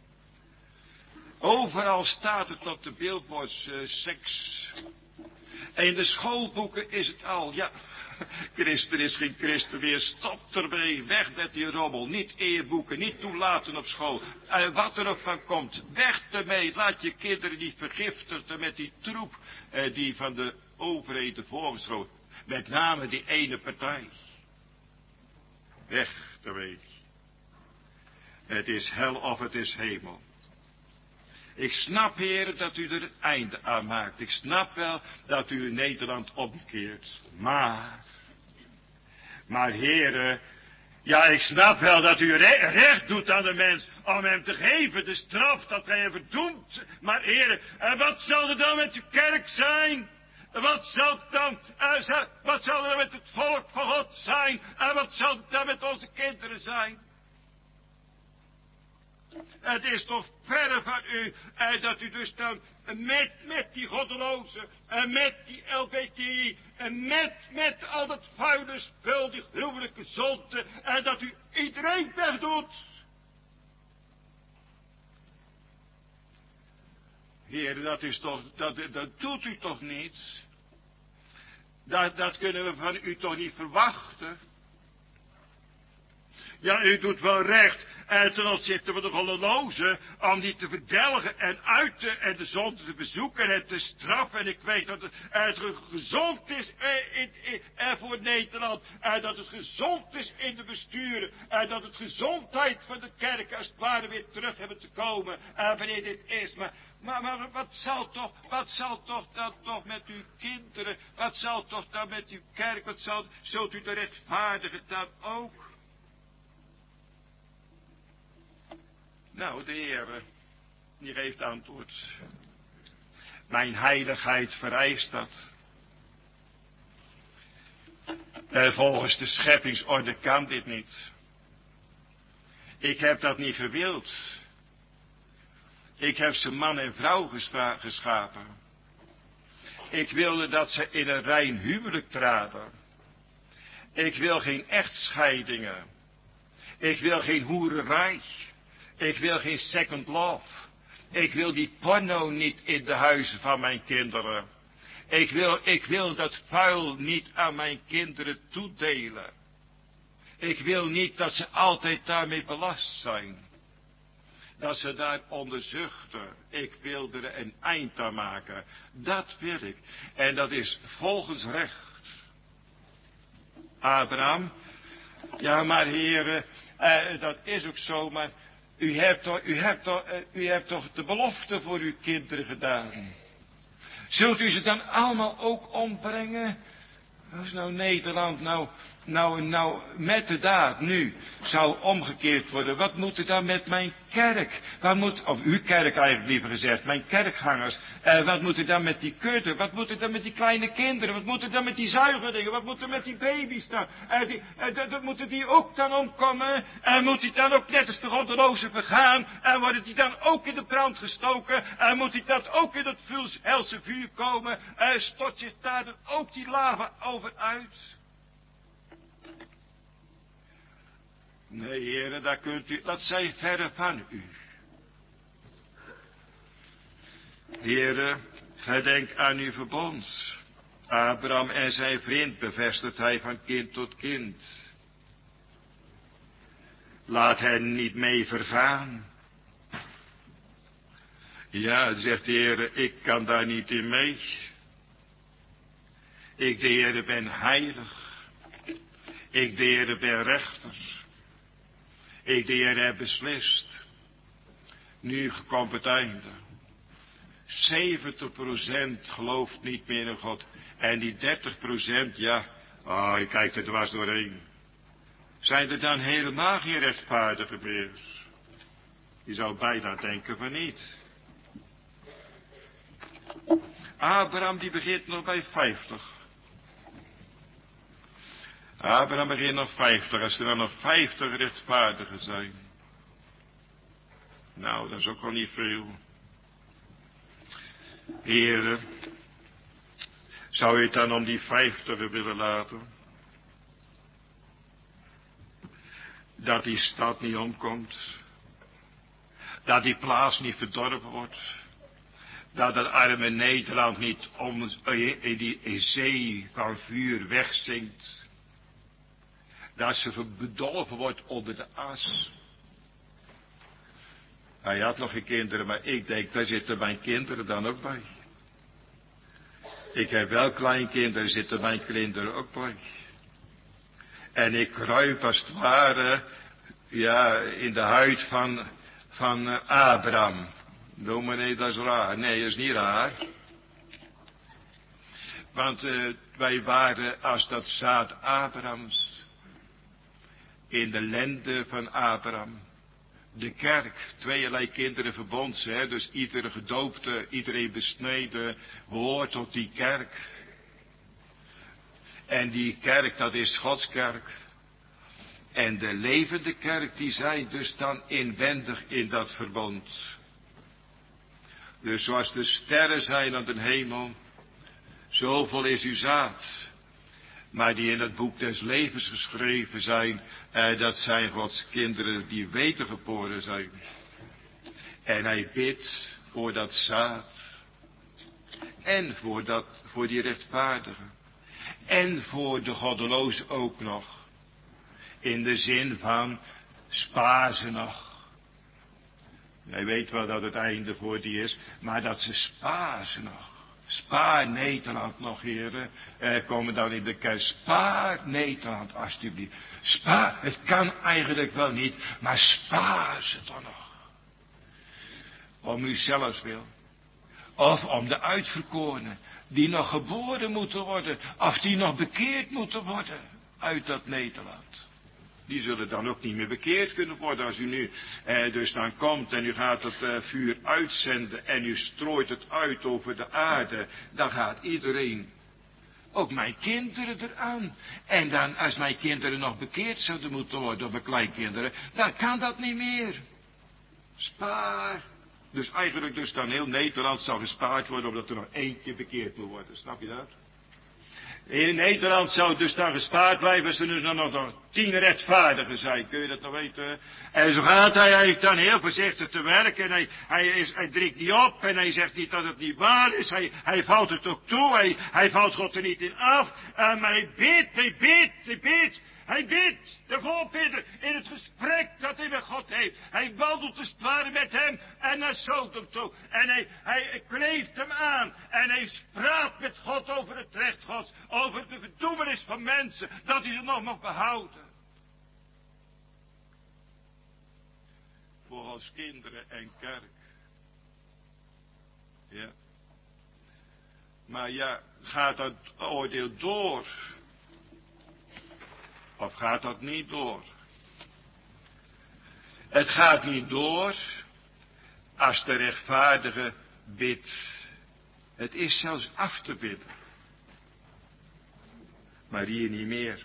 Overal staat het op de billboards, seks. En in de schoolboeken is het al, ja, christen is geen christen meer, stop ermee, weg met die rommel, niet eerboeken, niet toelaten op school. En wat er ook van komt, weg ermee, laat je kinderen niet vergiftigen met die troep die van de overheden voorgeschoten. Met name die ene partij. Weg ermee. Het is hel of het is hemel. Ik snap, heren, dat u er een einde aan maakt. Ik snap wel dat u Nederland omkeert. Maar heren, ja, ik snap wel dat u recht doet aan de mens om hem te geven de straf dat hij hem verdoemt. Maar heren, wat zal er dan met uw kerk zijn? Wat zal er dan met het volk van God zijn? En wat zal het dan met onze kinderen zijn? Het is toch verre van u dat u dus dan met die goddelozen en met die LBTI en met al dat vuile spul, die gruwelijke zonde, en dat u iedereen wegdoet. Heer, dat is toch, dat doet u toch niet? Dat kunnen we van u toch niet verwachten? Ja, u doet wel recht ten opzichte van de goddelozen om die te verdelgen en uiten en de zonde te bezoeken en te straffen. En ik weet dat het gezond is voor Nederland en dat het gezond is in de besturen en dat het gezondheid van de kerk als het ware weer terug hebben te komen wanneer dit is. Maar wat zal toch dan toch met uw kinderen, wat zal toch dan met uw kerk, zult u de rechtvaardigen dan ook? Nou, de Heer, die geeft antwoord. Mijn heiligheid vereist dat. Volgens de scheppingsorde kan dit niet. Ik heb dat niet gewild. Ik heb ze man en vrouw geschapen. Ik wilde dat ze in een rein huwelijk traden. Ik wil geen echtscheidingen. Ik wil geen hoererij. Ik wil geen second love. Ik wil die porno niet in de huizen van mijn kinderen. Ik wil dat vuil niet aan mijn kinderen toedelen. Ik wil niet dat ze altijd daarmee belast zijn. Dat ze daar onderzuchten. Ik wil er een eind aan maken. Dat wil ik. En dat is volgens recht. Abraham. Ja, maar heren, dat is ook zo, maar u hebt toch de belofte voor uw kinderen gedaan. Zult u ze dan allemaal ook ombrengen? Als nou Nederland nou met de daad nu zou omgekeerd worden, wat moet er dan met mijn kerk? Of uw kerk eigenlijk liever gezegd, mijn kerkgangers. Wat moet er dan met die kudde? Wat moet er dan met die kleine kinderen? Wat moet er dan met die zuigelingen? Wat moet er met die baby's dan? Moeten die ook dan omkomen? En moet die dan ook net als de goddelozen vergaan? En worden die dan ook in de brand gestoken? En moet die dat ook in het helse vuur komen? Stort zich daar dan ook die lava over uit? Nee, heren, daar kunt u, dat zij verre van u. Heren, gedenk aan uw verbond. Abraham en zijn vriend bevestigt hij van kind tot kind. Laat hen niet mee vergaan. Ja, zegt de Heer, ik kan daar niet in mee. Ik, de Heer, ben heilig. Ik, de Heer, ben rechter. Ik, de Heer, heb beslist. Nu komt het einde. 70% gelooft niet meer in God. En die 30%, ja, je kijkt er dwars doorheen. Zijn er dan helemaal geen rechtvaardigen meer? Je zou bijna denken van niet. Abraham die begint nog bij 50. Abraham begint nog 50. Als er dan nog 50 rechtvaardigen zijn. Nou, dat is ook al niet veel. Heren, zou je het dan om die 50 willen laten? Dat die stad niet omkomt. Dat die plaats niet verdorven wordt. Dat het arme Nederland niet in die zee van vuur wegzinkt. Dat ze bedolven wordt onder de as. Hij had nog geen kinderen, maar ik denk, daar zitten mijn kinderen dan ook bij. Ik heb wel kleinkinderen, daar zitten mijn kinderen ook bij. En ik kruip als het ware, ja, in de huid van Abraham. Dominee, dat is raar. Nee, dat is niet raar. Want wij waren als dat zaad Abrahams. In de lende van Abraham. De kerk, tweeërlei kinderen verbond, hè? Dus iedere gedoopte, iedereen besneden, behoort tot die kerk. En die kerk, dat is Gods kerk. En de levende kerk, die zijn dus dan inwendig in dat verbond. Dus zoals de sterren zijn aan de hemel, zoveel is uw zaad. Maar die in het boek des levens geschreven zijn, dat zijn Gods kinderen die wedergeboren zijn. En hij bidt voor dat zaad. En voor die rechtvaardigen. En voor de goddelozen ook nog. In de zin van, spaar ze nog. Hij weet wel dat het einde voor die is, maar dat ze spaar ze nog. Spaar Nederland nog, heren. Komen dan in de kerk. Spaar Nederland, alsjeblieft. Spaar, het kan eigenlijk wel niet, maar spaar ze toch nog. Om uzelf wil. Of om de uitverkorenen, die nog geboren moeten worden, of die nog bekeerd moeten worden uit dat Nederland. Die zullen dan ook niet meer bekeerd kunnen worden. Als u nu dus dan komt en u gaat het vuur uitzenden en u strooit het uit over de aarde. Dan gaat iedereen, ook mijn kinderen eraan. En dan als mijn kinderen nog bekeerd zouden moeten worden, of mijn kleinkinderen, dan kan dat niet meer. Spaar. Dus eigenlijk dus dan heel Nederland zal gespaard worden omdat er nog eentje bekeerd moet worden. Snap je dat? In Nederland zou dus dan gespaard blijven als er dus nog 10 rechtvaardigen zijn. Kun je dat nog weten? En zo gaat hij eigenlijk dan heel voorzichtig te werk. En hij drinkt niet op. En hij zegt niet dat het niet waar is. Hij valt het ook toe. Hij valt God er niet in af. Maar hij bidt. Hij bidt, de voorbidder, in het gesprek dat hij met God heeft. Hij wandelt als het ware met hem en naar Sodom toe. En hij kleeft hem aan. En hij praat met God over het recht Gods. Over de verdoemenis van mensen. Dat hij ze nog mag behouden. Voor ons kinderen en kerk. Ja. Maar ja, gaat dat oordeel door? Of gaat dat niet door? Het gaat niet door als de rechtvaardige bidt. Het is zelfs af te bidden. Maar hier niet meer.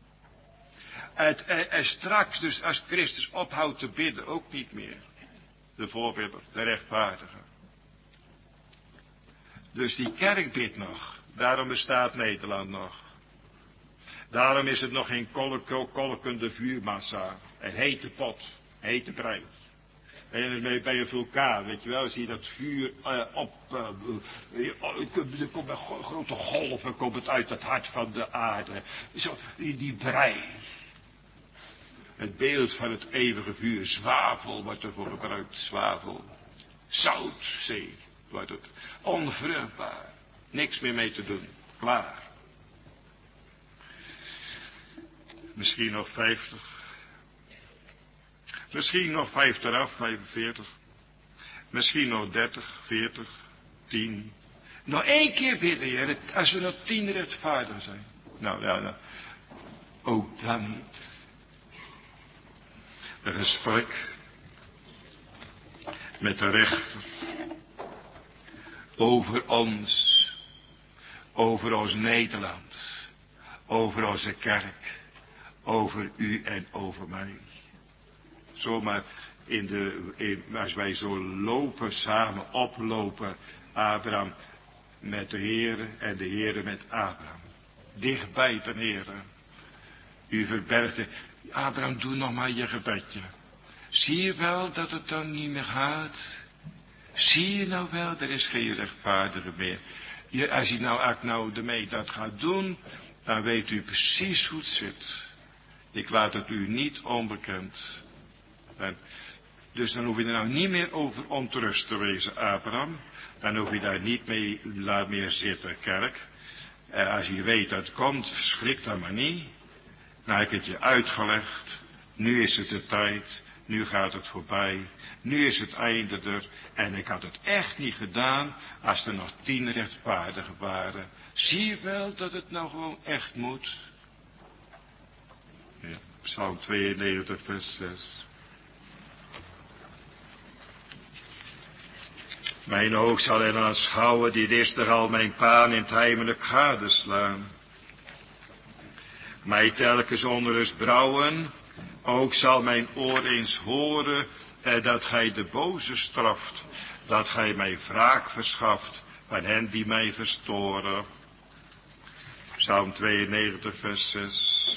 En straks dus als Christus ophoudt te bidden ook niet meer. De voorbidder, de rechtvaardige. Dus die kerk bidt nog. Daarom bestaat Nederland nog. Daarom is het nog geen kolkende vuurmassa. Een hete pot, hete brei. En bij een vulkaan, weet je wel, zie je dat vuur er komen grote golven komt het uit het hart van de aarde. Zo, die brei. Het beeld van het eeuwige vuur, zwavel wordt ervoor gebruikt, zwavel. Zoutzee wordt het. Onvruchtbaar. Niks meer mee te doen. Klaar. Misschien nog 50. Misschien nog 5 eraf, 45. Misschien nog 30, 40, 10. Nog 1 keer bidden, Heer, als we nog 10 rechtvaardigen zijn. Nou. Ook dan niet. Een gesprek met de rechter. Over ons Nederland. Over onze kerk. Over u en over mij. Zomaar als wij zo lopen, samen oplopen, Abraham met de Heere en de Heere met Abraham. Dichtbij ten Heere. U verbergt het. Abraham, doe nog maar je gebedje. Zie je wel dat het dan niet meer gaat? Zie je nou wel, er is geen rechtvaardige meer. Als je nou ermee dat gaat doen, dan weet u precies hoe het zit. Ik laat het u niet onbekend. Dus dan hoef je er nou niet meer over ontrust te wezen, Abraham. Dan hoef je daar niet mee laat meer zitten, kerk. Als je weet dat het komt, schrik dan maar niet. Nou heb ik het je uitgelegd. Nu is het de tijd. Nu gaat het voorbij. Nu is het einde er. En ik had het echt niet gedaan als er nog 10 rechtvaardigen waren. Zie je wel dat het nou gewoon echt moet? Ja, Psalm 92 vers 6. Mijn oog zal hen aanschouwen die listig al mijn paan in het heimelijk gadeslaan. Mij telkens onrust brouwen, ook zal mijn oor eens horen, dat gij de boze straft, dat gij mij wraak verschaft van hen die mij verstoren. Psalm 92 vers 6.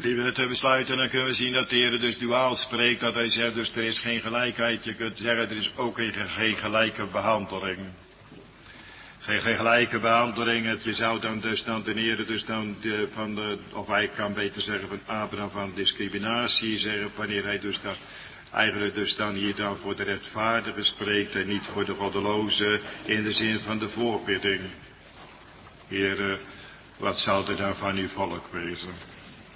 Die we te besluiten, dan kunnen we zien dat de Heer dus duaal spreekt. Dat hij zegt, dus er is geen gelijkheid. Je kunt zeggen, er is ook geen gelijke behandeling. Geen gelijke behandeling. Je zou dan dus dan de Heer dus dan of hij kan beter zeggen van Abraham van discriminatie zeggen. Wanneer hij dus dan eigenlijk dus dan hier dan voor de rechtvaardige spreekt en niet voor de goddeloze in de zin van de voorbidding. Heer, wat zou er dan van uw volk wezen?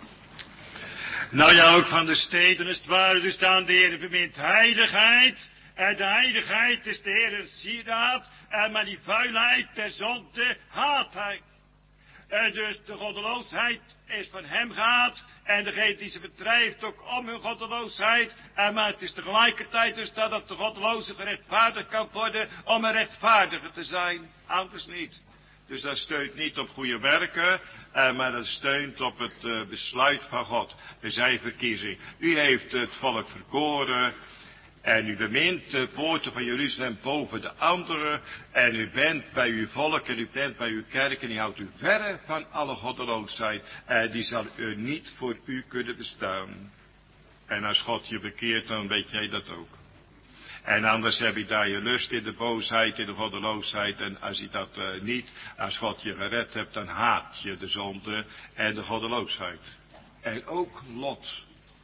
Nou ja, ook van de steden is het ware dus dan de Heer bemint heiligheid. En de heiligheid is de Heer sieraad. En maar die vuilheid der zonde haat hij. En dus de goddeloosheid is van hem gehaat. En degene die ze bedrijft ook om hun goddeloosheid. En maar het is tegelijkertijd dus dat de goddeloze gerechtvaardigd kan worden om een rechtvaardige te zijn. Anders niet. Dus dat steunt niet op goede werken, maar dat steunt op het besluit van God. Zijn verkiezing. U heeft het volk verkoren en u bemint de poorten van Jeruzalem boven de anderen. En u bent bij uw volk en u bent bij uw kerk en die houdt u verre van alle goddeloosheid. Die zal niet voor u kunnen bestaan. En als God je bekeert, dan weet jij dat ook. En anders heb je daar je lust in de boosheid, in de goddeloosheid. En als je dat niet, als God je gered hebt, dan haat je de zonde en de goddeloosheid. En ook Lot.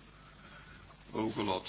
Ook Lot.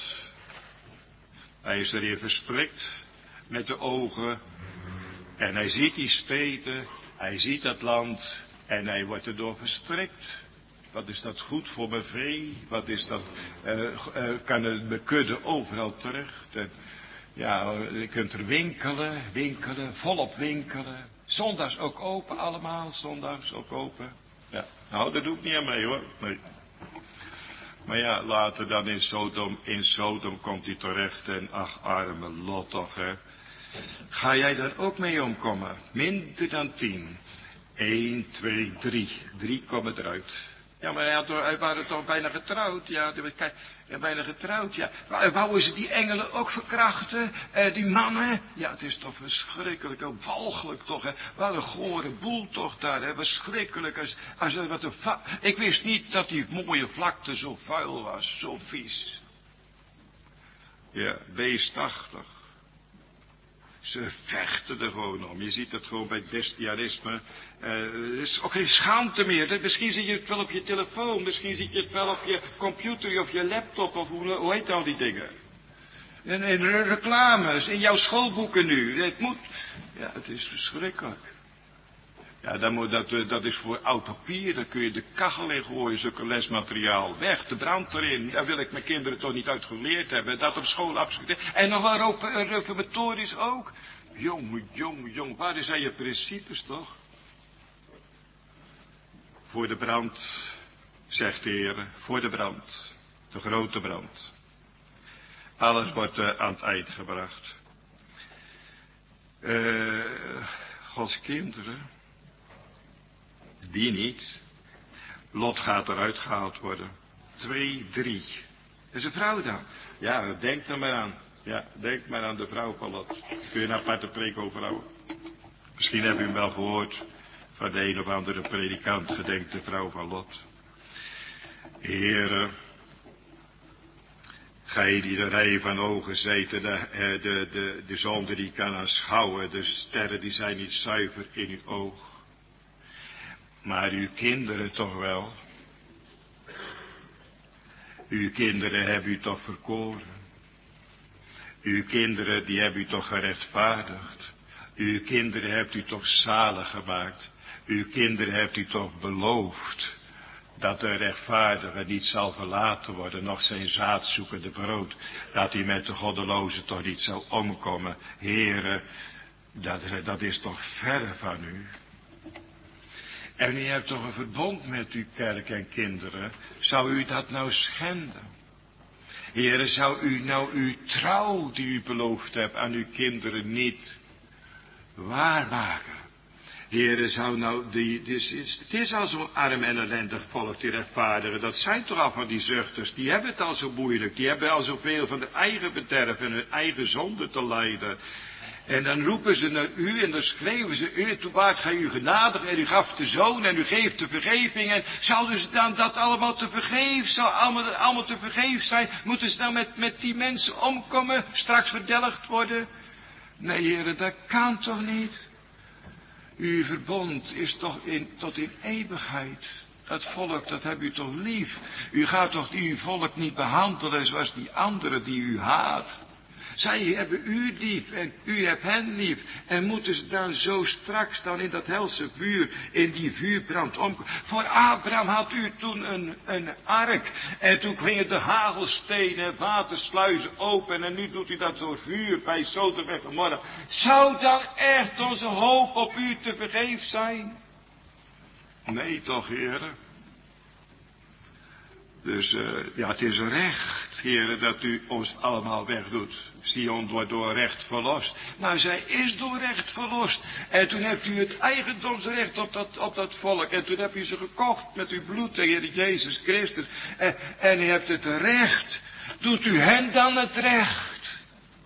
Hij is erin verstrikt met de ogen. En hij ziet die steden, hij ziet dat land en hij wordt erdoor verstrikt. Wat is dat goed voor mijn vee? Wat is dat, kan het mijn kudde overal terug? Ja, je kunt er winkelen, volop winkelen. Zondags ook open allemaal, zondags ook open. Ja, nou, dat doe ik niet aan mee hoor. Nee. Maar ja, later dan in Sodom komt hij terecht en ach, arme Lot toch, hè. Ga jij daar ook mee omkomen? Minder dan 10. 1, 2, 3. 3 komen eruit. Ja, maar hij waren toch bijna getrouwd, ja. Kijk, bijna getrouwd, ja. Wouden ze die engelen ook verkrachten? Die mannen? Ja, het is toch verschrikkelijk, walgelijk toch, hè. Wat een gore boel toch daar, hè. Verschrikkelijk. Ik wist niet dat die mooie vlakte zo vuil was, zo vies. Ja, beestachtig. Ze vechten er gewoon om. Je ziet het gewoon bij het bestiarisme. Er is ook geen schaamte meer. Misschien zie je het wel op je telefoon. Misschien zie je het wel op je computer of je laptop. Of hoe heet al die dingen? In reclames. In jouw schoolboeken nu. Het moet. Ja, het is verschrikkelijk. Ja, dat is voor oud papier. Daar kun je de kachel in gooien. Zulke lesmateriaal. Weg, de brand erin. Daar wil ik mijn kinderen toch niet uit geleerd hebben. Dat op school absoluut. En nog wel reformatorisch ook. Jong. Waar zijn je principes toch? Voor de brand, zegt de Heer. Voor de brand. De grote brand. Alles wordt aan het eind gebracht. Gods kinderen. Die niet. Lot gaat eruit gehaald worden. 2, 3. Dat is een vrouw dan. Ja, denk er maar aan. Ja, denk maar aan de vrouw van Lot. Daar kun je een aparte preek over houden. Misschien heb u hem wel gehoord van de een of andere predikant. Gedenkt de vrouw van Lot. Heere, gij die de rij van ogen zeten, de zonde die kan aanschouwen. De sterren die zijn niet zuiver in uw oog. Maar uw kinderen toch wel. Uw kinderen hebben u toch verkoren. Uw kinderen die hebben u toch gerechtvaardigd. Uw kinderen hebt u toch zalig gemaakt. Uw kinderen hebt u toch beloofd. Dat de rechtvaardige niet zal verlaten worden. Nog zijn zaadzoekende brood. Dat hij met de goddeloze toch niet zou omkomen. Heere, dat is toch verre van u. En u hebt toch een verbond met uw kerk en kinderen. Zou u dat nou schenden? Heere, zou u nou uw trouw die u beloofd hebt aan uw kinderen niet waarmaken? Heere, zou nou het is al zo'n arm en ellendig volk, die rechtvaardigen. Dat zijn toch al van die zuchters. Die hebben het al zo moeilijk. Die hebben al zoveel van hun eigen bederf en hun eigen zonde te lijden. En dan roepen ze naar u en dan schreeuwen ze u, toen waart gij u genadig en u gaf de zoon en u geeft de vergeving. En zouden ze dan dat allemaal te vergeef, zou allemaal te vergeef zijn? Moeten ze dan met die mensen omkomen, straks verdelgd worden? Nee, heren, dat kan toch niet? Uw verbond is toch tot in eeuwigheid. Dat volk, dat hebt u toch lief? U gaat toch uw volk niet behandelen zoals die anderen die u haat? Zij hebben u lief en u hebt hen lief. En moeten ze dan zo straks dan in dat helse vuur, in die vuurbrand omkomen? Voor Abraham had u toen een ark. En toen gingen de hagelstenen en watersluizen open. En nu doet u dat door vuur bij Sodom en Gomorra. Zou dan echt onze hoop op u te vergeef zijn? Nee toch, heren? Dus ja, het is recht, heren, dat u ons allemaal wegdoet. Sion wordt door recht verlost. Nou, zij is door recht verlost. En toen hebt u het eigendomsrecht op dat volk. En toen hebt u ze gekocht met uw bloed, de Heer Jezus Christus. En u hebt het recht. Doet u hen dan het recht?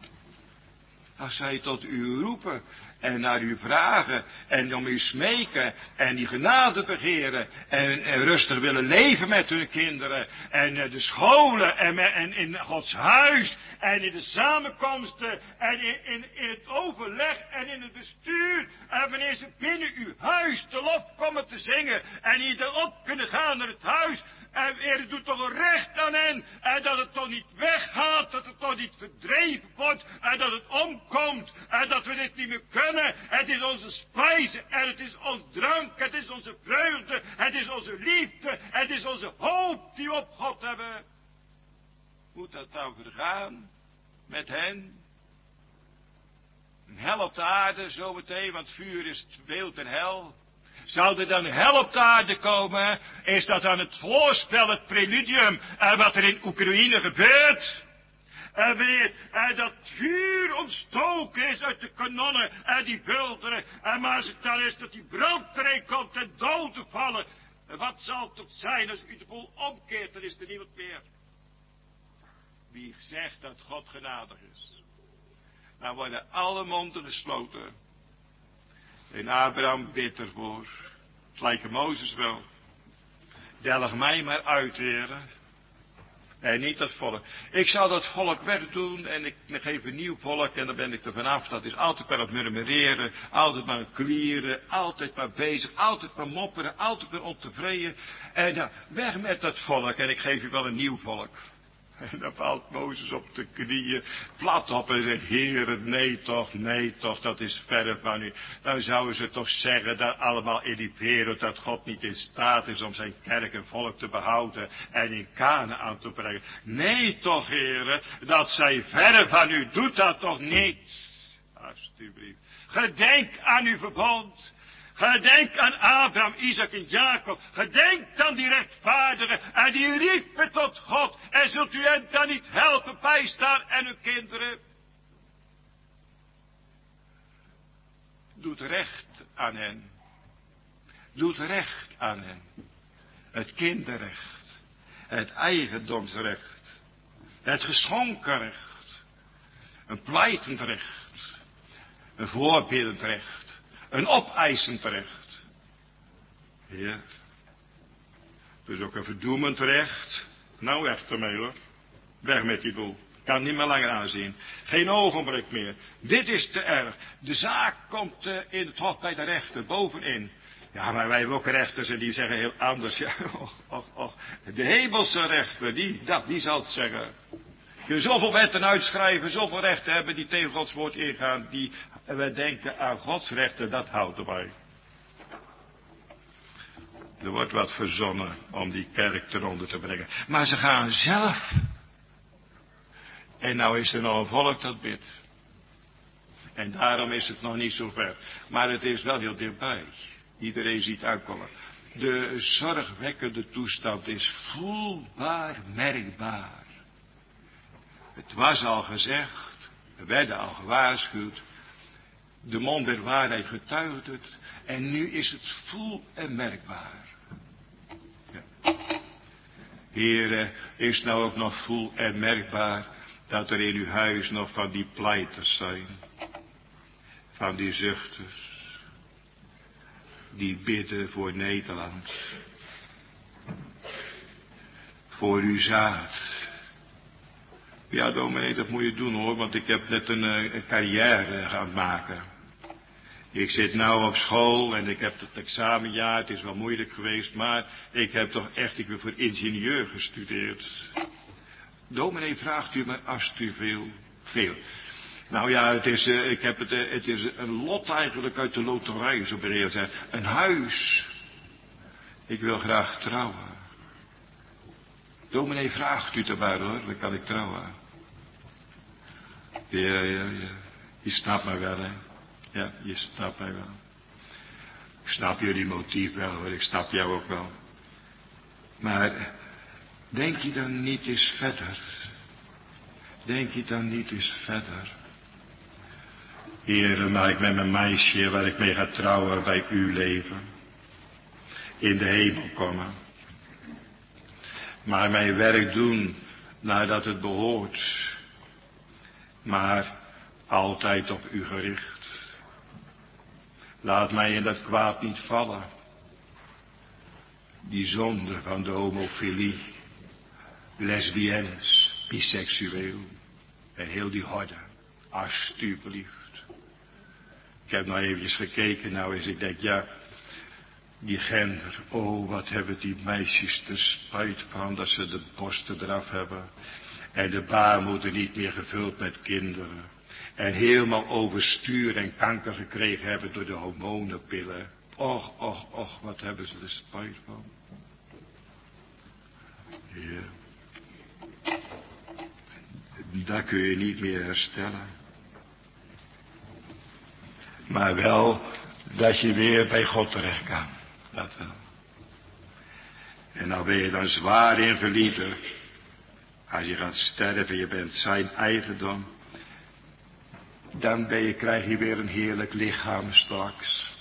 Als zij tot u roepen en naar u vragen en om u smeken en die genade begeren en rustig willen leven met hun kinderen en de scholen en in Gods huis en in de samenkomsten en in het overleg en in het bestuur en wanneer ze binnen uw huis de lof komen te zingen en die erop kunnen gaan naar het huis. En Heer, doet toch een recht aan hen. En dat het toch niet weggaat. Dat het toch niet verdreven wordt. En dat het omkomt. En dat we dit niet meer kunnen. Het is onze spijze. En het is ons drank. Het is onze vreugde. Het is onze liefde. Het is onze hoop die we op God hebben. Moet dat dan vergaan? Met hen? Een hel op de aarde zometeen. Want vuur is het beeld en hel. Zou er dan hel op de aarde komen? Is dat dan het voorspel, het preludium, wat er in Oekraïne gebeurt? En wanneer dat vuur ontstoken is uit de kanonnen en die bulderen. En maar als het dan is dat die brand erin komt en doden vallen. Wat zal het toch zijn als u de boel omkeert, dan is er niemand meer. Wie zegt dat God genadig is. Dan worden alle monden gesloten. En Abraham bidt ervoor. Het lijkt Mozes wel. Delg mij maar uit, heren. En niet dat volk. Ik zal dat volk wegdoen en ik geef een nieuw volk en dan ben ik er vanaf. Dat is altijd maar het murmureren, altijd maar het klieren, altijd maar bezig, altijd maar mopperen, altijd maar ontevreden. En ja, weg met dat volk en ik geef je wel een nieuw volk. En dan valt Mozes op de knieën, plat op en zegt, Heere, nee toch, dat is verre van u. Dan zouden ze toch zeggen dat allemaal in die wereld dat God niet in staat is om zijn kerk en volk te behouden en in Kanaan te brengen. Nee toch, Heere, dat zij verre van u, doet dat toch niet. Alsjeblieft. Gedenk aan uw verbond. Gedenk aan Abraham, Isaac en Jacob. Gedenk aan die rechtvaardigen en die riepen tot God. En zult u hen dan niet helpen bijstaan en uw kinderen? Doet recht aan hen. Doet recht aan hen. Het kinderrecht. Het eigendomsrecht. Het geschonken recht. Een pleitend recht. Een voorbeeldend recht. Een opeisend recht. Ja. Dus ook een verdoemend recht. Nou echt ermee hoor. Weg met die boel. Kan niet meer langer aanzien. Geen ogenblik meer. Dit is te erg. De zaak komt in het hof bij de rechter. Bovenin. Ja, maar wij hebben ook rechters en die zeggen heel anders. Ja, och. De hemelse rechter, die zal het zeggen. Je zoveel wetten uitschrijven, zoveel rechten hebben die tegen Gods woord ingaan. We denken aan Gods rechten, dat houdt erbij. Er wordt wat verzonnen om die kerk eronder te brengen. Maar ze gaan zelf. En nou is er nog een volk dat bidt. En daarom is het nog niet zo ver. Maar het is wel heel dichtbij. Iedereen ziet uitkomen. De zorgwekkende toestand is voelbaar merkbaar. Het was al gezegd, we werden al gewaarschuwd. De mond der waarheid getuigt het. En nu is het voel en merkbaar. Ja. Heere, is nou ook nog voel en merkbaar dat er in uw huis nog van die pleiters zijn. van die zuchters die bidden voor Nederland. Voor uw zaad. Ja, dominee, dat moet je doen hoor, want ik heb net een carrière gaan maken. Ik zit nou op school en ik heb het examenjaar, het is wel moeilijk geweest, maar ik heb toch echt, ik ben voor ingenieur gestudeerd. Dominee, vraagt u me alsjeblieft veel. Nou ja, het is een lot eigenlijk uit de loterij, zo bereid zijn. Een huis. Ik wil graag trouwen. Dominee, vraagt u het maar hoor, dan kan ik trouwen. Ja. Je snapt mij wel, hè. Ja, je snapt mij wel. Ik snap jullie motief wel hoor, ik snap jou ook wel. Maar denk je dan niet eens verder? Denk je dan niet eens verder? Heere, mag ik met mijn meisje waar ik mee ga trouwen bij u leven. In de hemel komen. Maar mijn werk doen nadat het behoort. Maar altijd op u gericht. Laat mij in dat kwaad niet vallen. Die zonde van de homofilie. Lesbiennes, biseksueel. En heel die horde. Alsjeblieft. Ik heb nou eventjes gekeken nou eens. Ik denk ja. Die gender. Oh wat hebben die meisjes er spijt van. Dat ze de borsten eraf hebben. En de baarmoeder niet meer gevuld met kinderen. En helemaal overstuur en kanker gekregen hebben door de hormonenpillen. Och, wat hebben ze er spijt van. Ja. Dat kun je niet meer herstellen. Maar wel dat je weer bij God terecht kan. Dat wel. En nou ben je dan zwaar invalide. Als je gaat sterven, je bent zijn eigendom. Dan krijg je weer een heerlijk lichaam straks.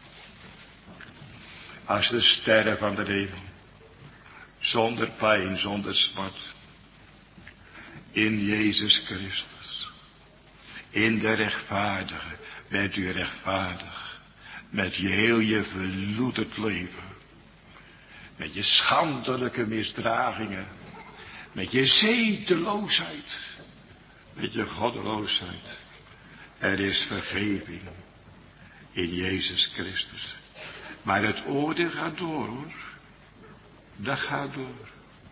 Als de sterren van de hemel. Zonder pijn, zonder smart. In Jezus Christus. In de rechtvaardige. Bent u rechtvaardig. Met heel je verloederd leven. Met je schandelijke misdragingen. Met je zedeloosheid. Met je goddeloosheid. Er is vergeving. In Jezus Christus. Maar het oordeel gaat door hoor. Dat gaat door.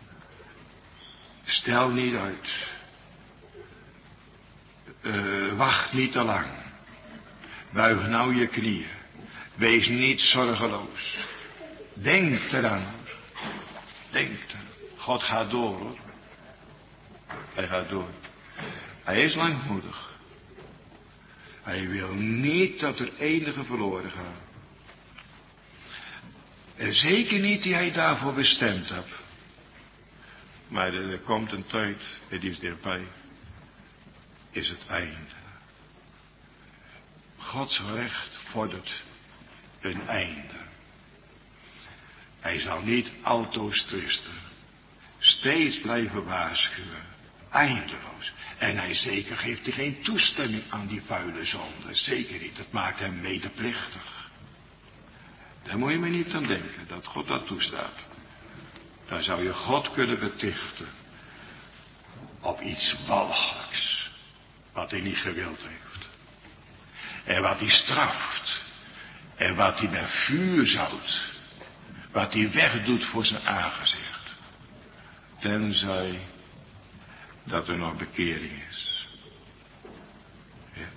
Stel niet uit. Wacht niet te lang. Buig nou je knieën. Wees niet zorgeloos. Denk eraan hoor. Denk er. God gaat door hoor. Hij gaat door. Hij is langmoedig. Hij wil niet dat er enige verloren gaat. En zeker niet die hij daarvoor bestemd hebt. Maar er komt een tijd, het is dichtbij, is het einde. Gods recht vordert een einde. Hij zal niet altoos tristen, steeds blijven waarschuwen, eindeloos. En hij zeker geeft hij geen toestemming aan die vuile zonde, zeker niet, dat maakt hem medeplichtig. Daar moet je maar niet aan denken, dat God dat toestaat. Dan zou je God kunnen betichten op iets walgelijks, wat hij niet gewild heeft. En wat hij straft, en wat hij met vuur zout, wat hij wegdoet voor zijn aangezicht. Tenzij dat er nog bekering is. Ja.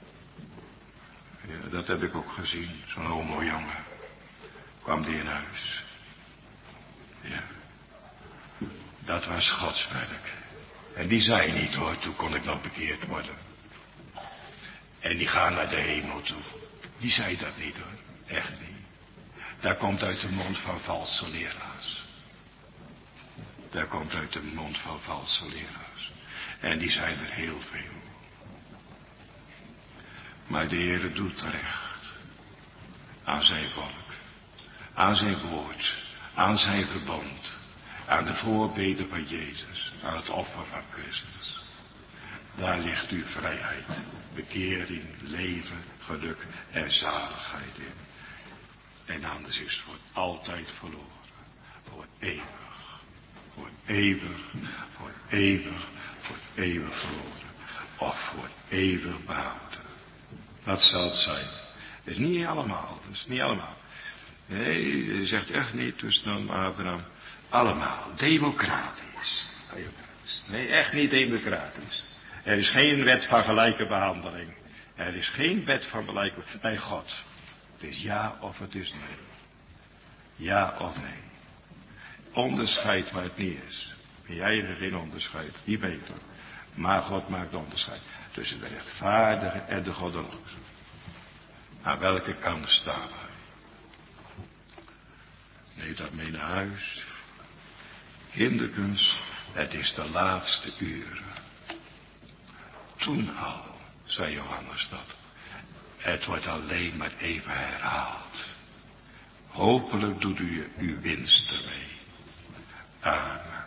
Ja, dat heb ik ook gezien, zo'n homo jongen. Kwam die in huis. Ja. Dat was Gods werk. En die zei niet hoor, toen kon ik nog bekeerd worden. En die gaan naar de hemel toe. Die zei dat niet hoor, echt niet. Dat komt uit de mond van valse leraars. Dat komt uit de mond van valse leraars. En die zijn er heel veel. Maar de Heere doet recht. Aan zijn volk. Aan zijn woord. Aan zijn verbond. Aan de voorbeden van Jezus. Aan het offer van Christus. Daar ligt uw vrijheid, bekering, leven, geluk en zaligheid in. En anders is het voor altijd verloren. Voor eeuwig. Voor eeuwig. Voor eeuwig. Voor eeuwig verloren. Of voor eeuwig behouden. Wat zal het zijn? Dat is niet allemaal. Dat is niet allemaal. Nee, je zegt echt niet dus dan Abraham. Allemaal. Democratisch. Nee, echt niet democratisch. Er is geen wet van gelijke behandeling. Er is geen wet van gelijke bij God. Het is ja of het is nee. Ja of nee. Onderscheid waar het niet is. Jij hebt geen onderscheid. Die beter. Maar God maakt onderscheid. Tussen de rechtvaardige en de goddeloze. Aan welke kant staan wij? Neem dat mee naar huis. Kinderkens, het is de laatste uren. Toen al, zei Johannes dat. Het wordt alleen maar even herhaald. Hopelijk doet u uw winst ermee. Amen.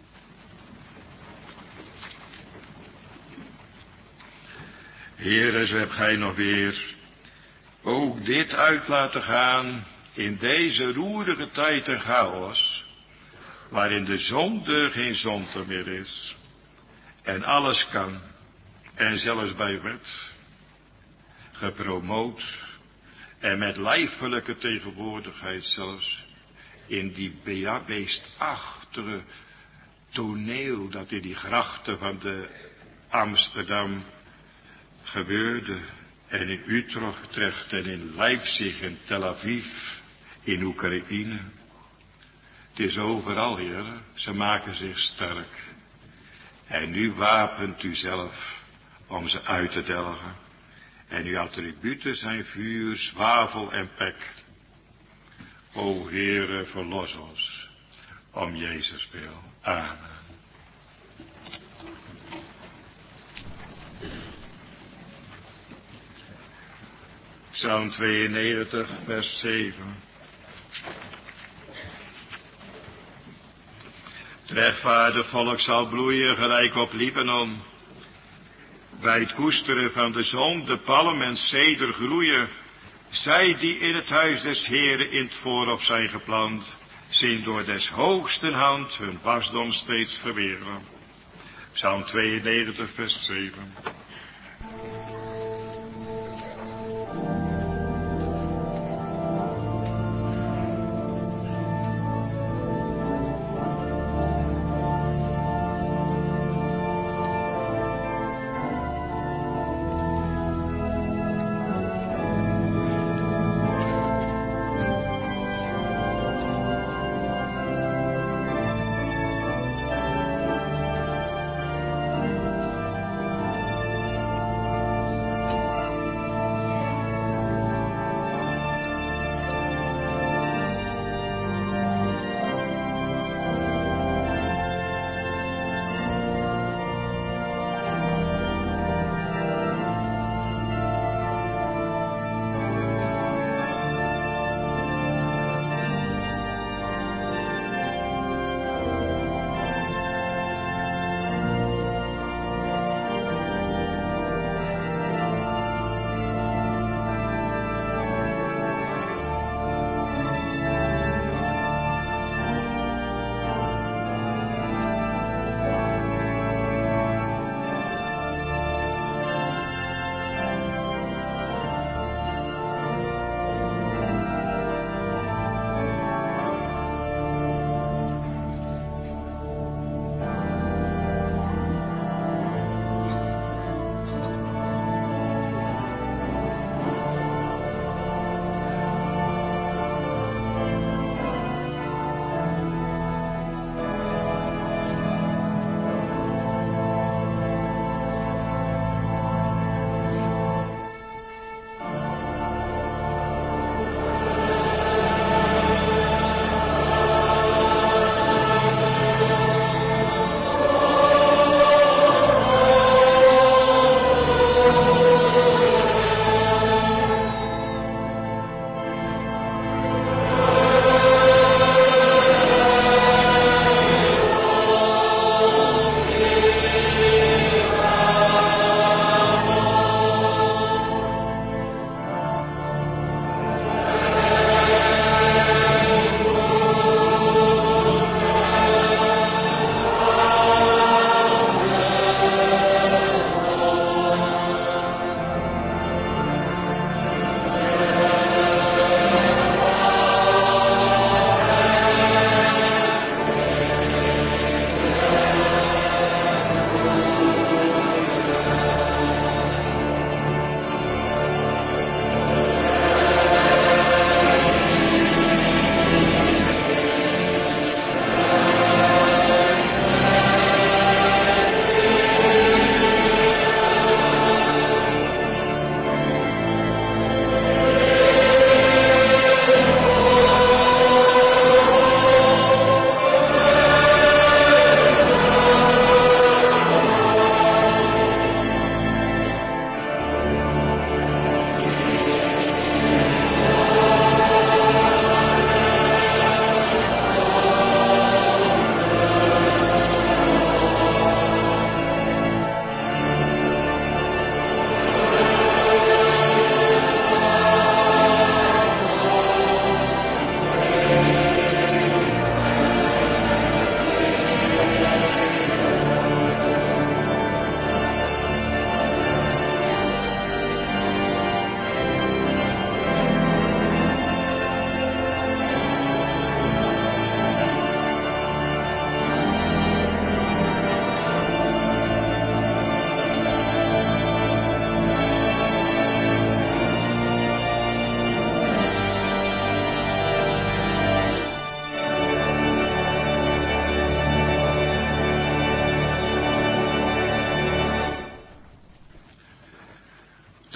Heere, zo hebt gij nog weer ook dit uit laten gaan in deze roerige tijd en chaos, waarin de zonde geen zonde meer is en alles kan en zelfs bij wet gepromoot en met lijfelijke tegenwoordigheid zelfs in die beestachtige toneel dat in die grachten van de Amsterdam gebeurde en in Utrecht en in Leipzig en Tel Aviv, in Oekraïne. Het is overal, Heer, ze maken zich sterk. En nu wapent u zelf om ze uit te delgen. En uw attributen zijn vuur, zwavel en pek. O Heere, verlos ons om Jezus wil. Amen. Psalm 92, vers 7. Het rechtvaardig volk zal bloeien gelijk op Libanon. Bij het koesteren van de zon, de palm en ceder groeien. Zij die in het huis des Heren in het voorhof zijn geplant, zien door des hoogsten hand hun wasdom steeds verweren. Psalm 92, vers 7.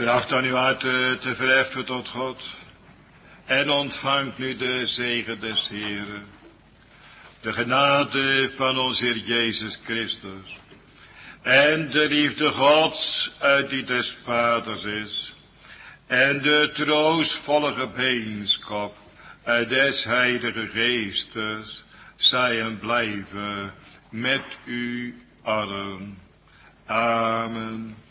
Bracht dan uw hart te verheffen tot God. En ontvangt nu de zegen des Heeren. De genade van onze Heer Jezus Christus. En de liefde Gods uit die des Vaders is. En de troostvolle gemeenschap uit des Heilige Geestes. Zij en blijven met u allen. Amen.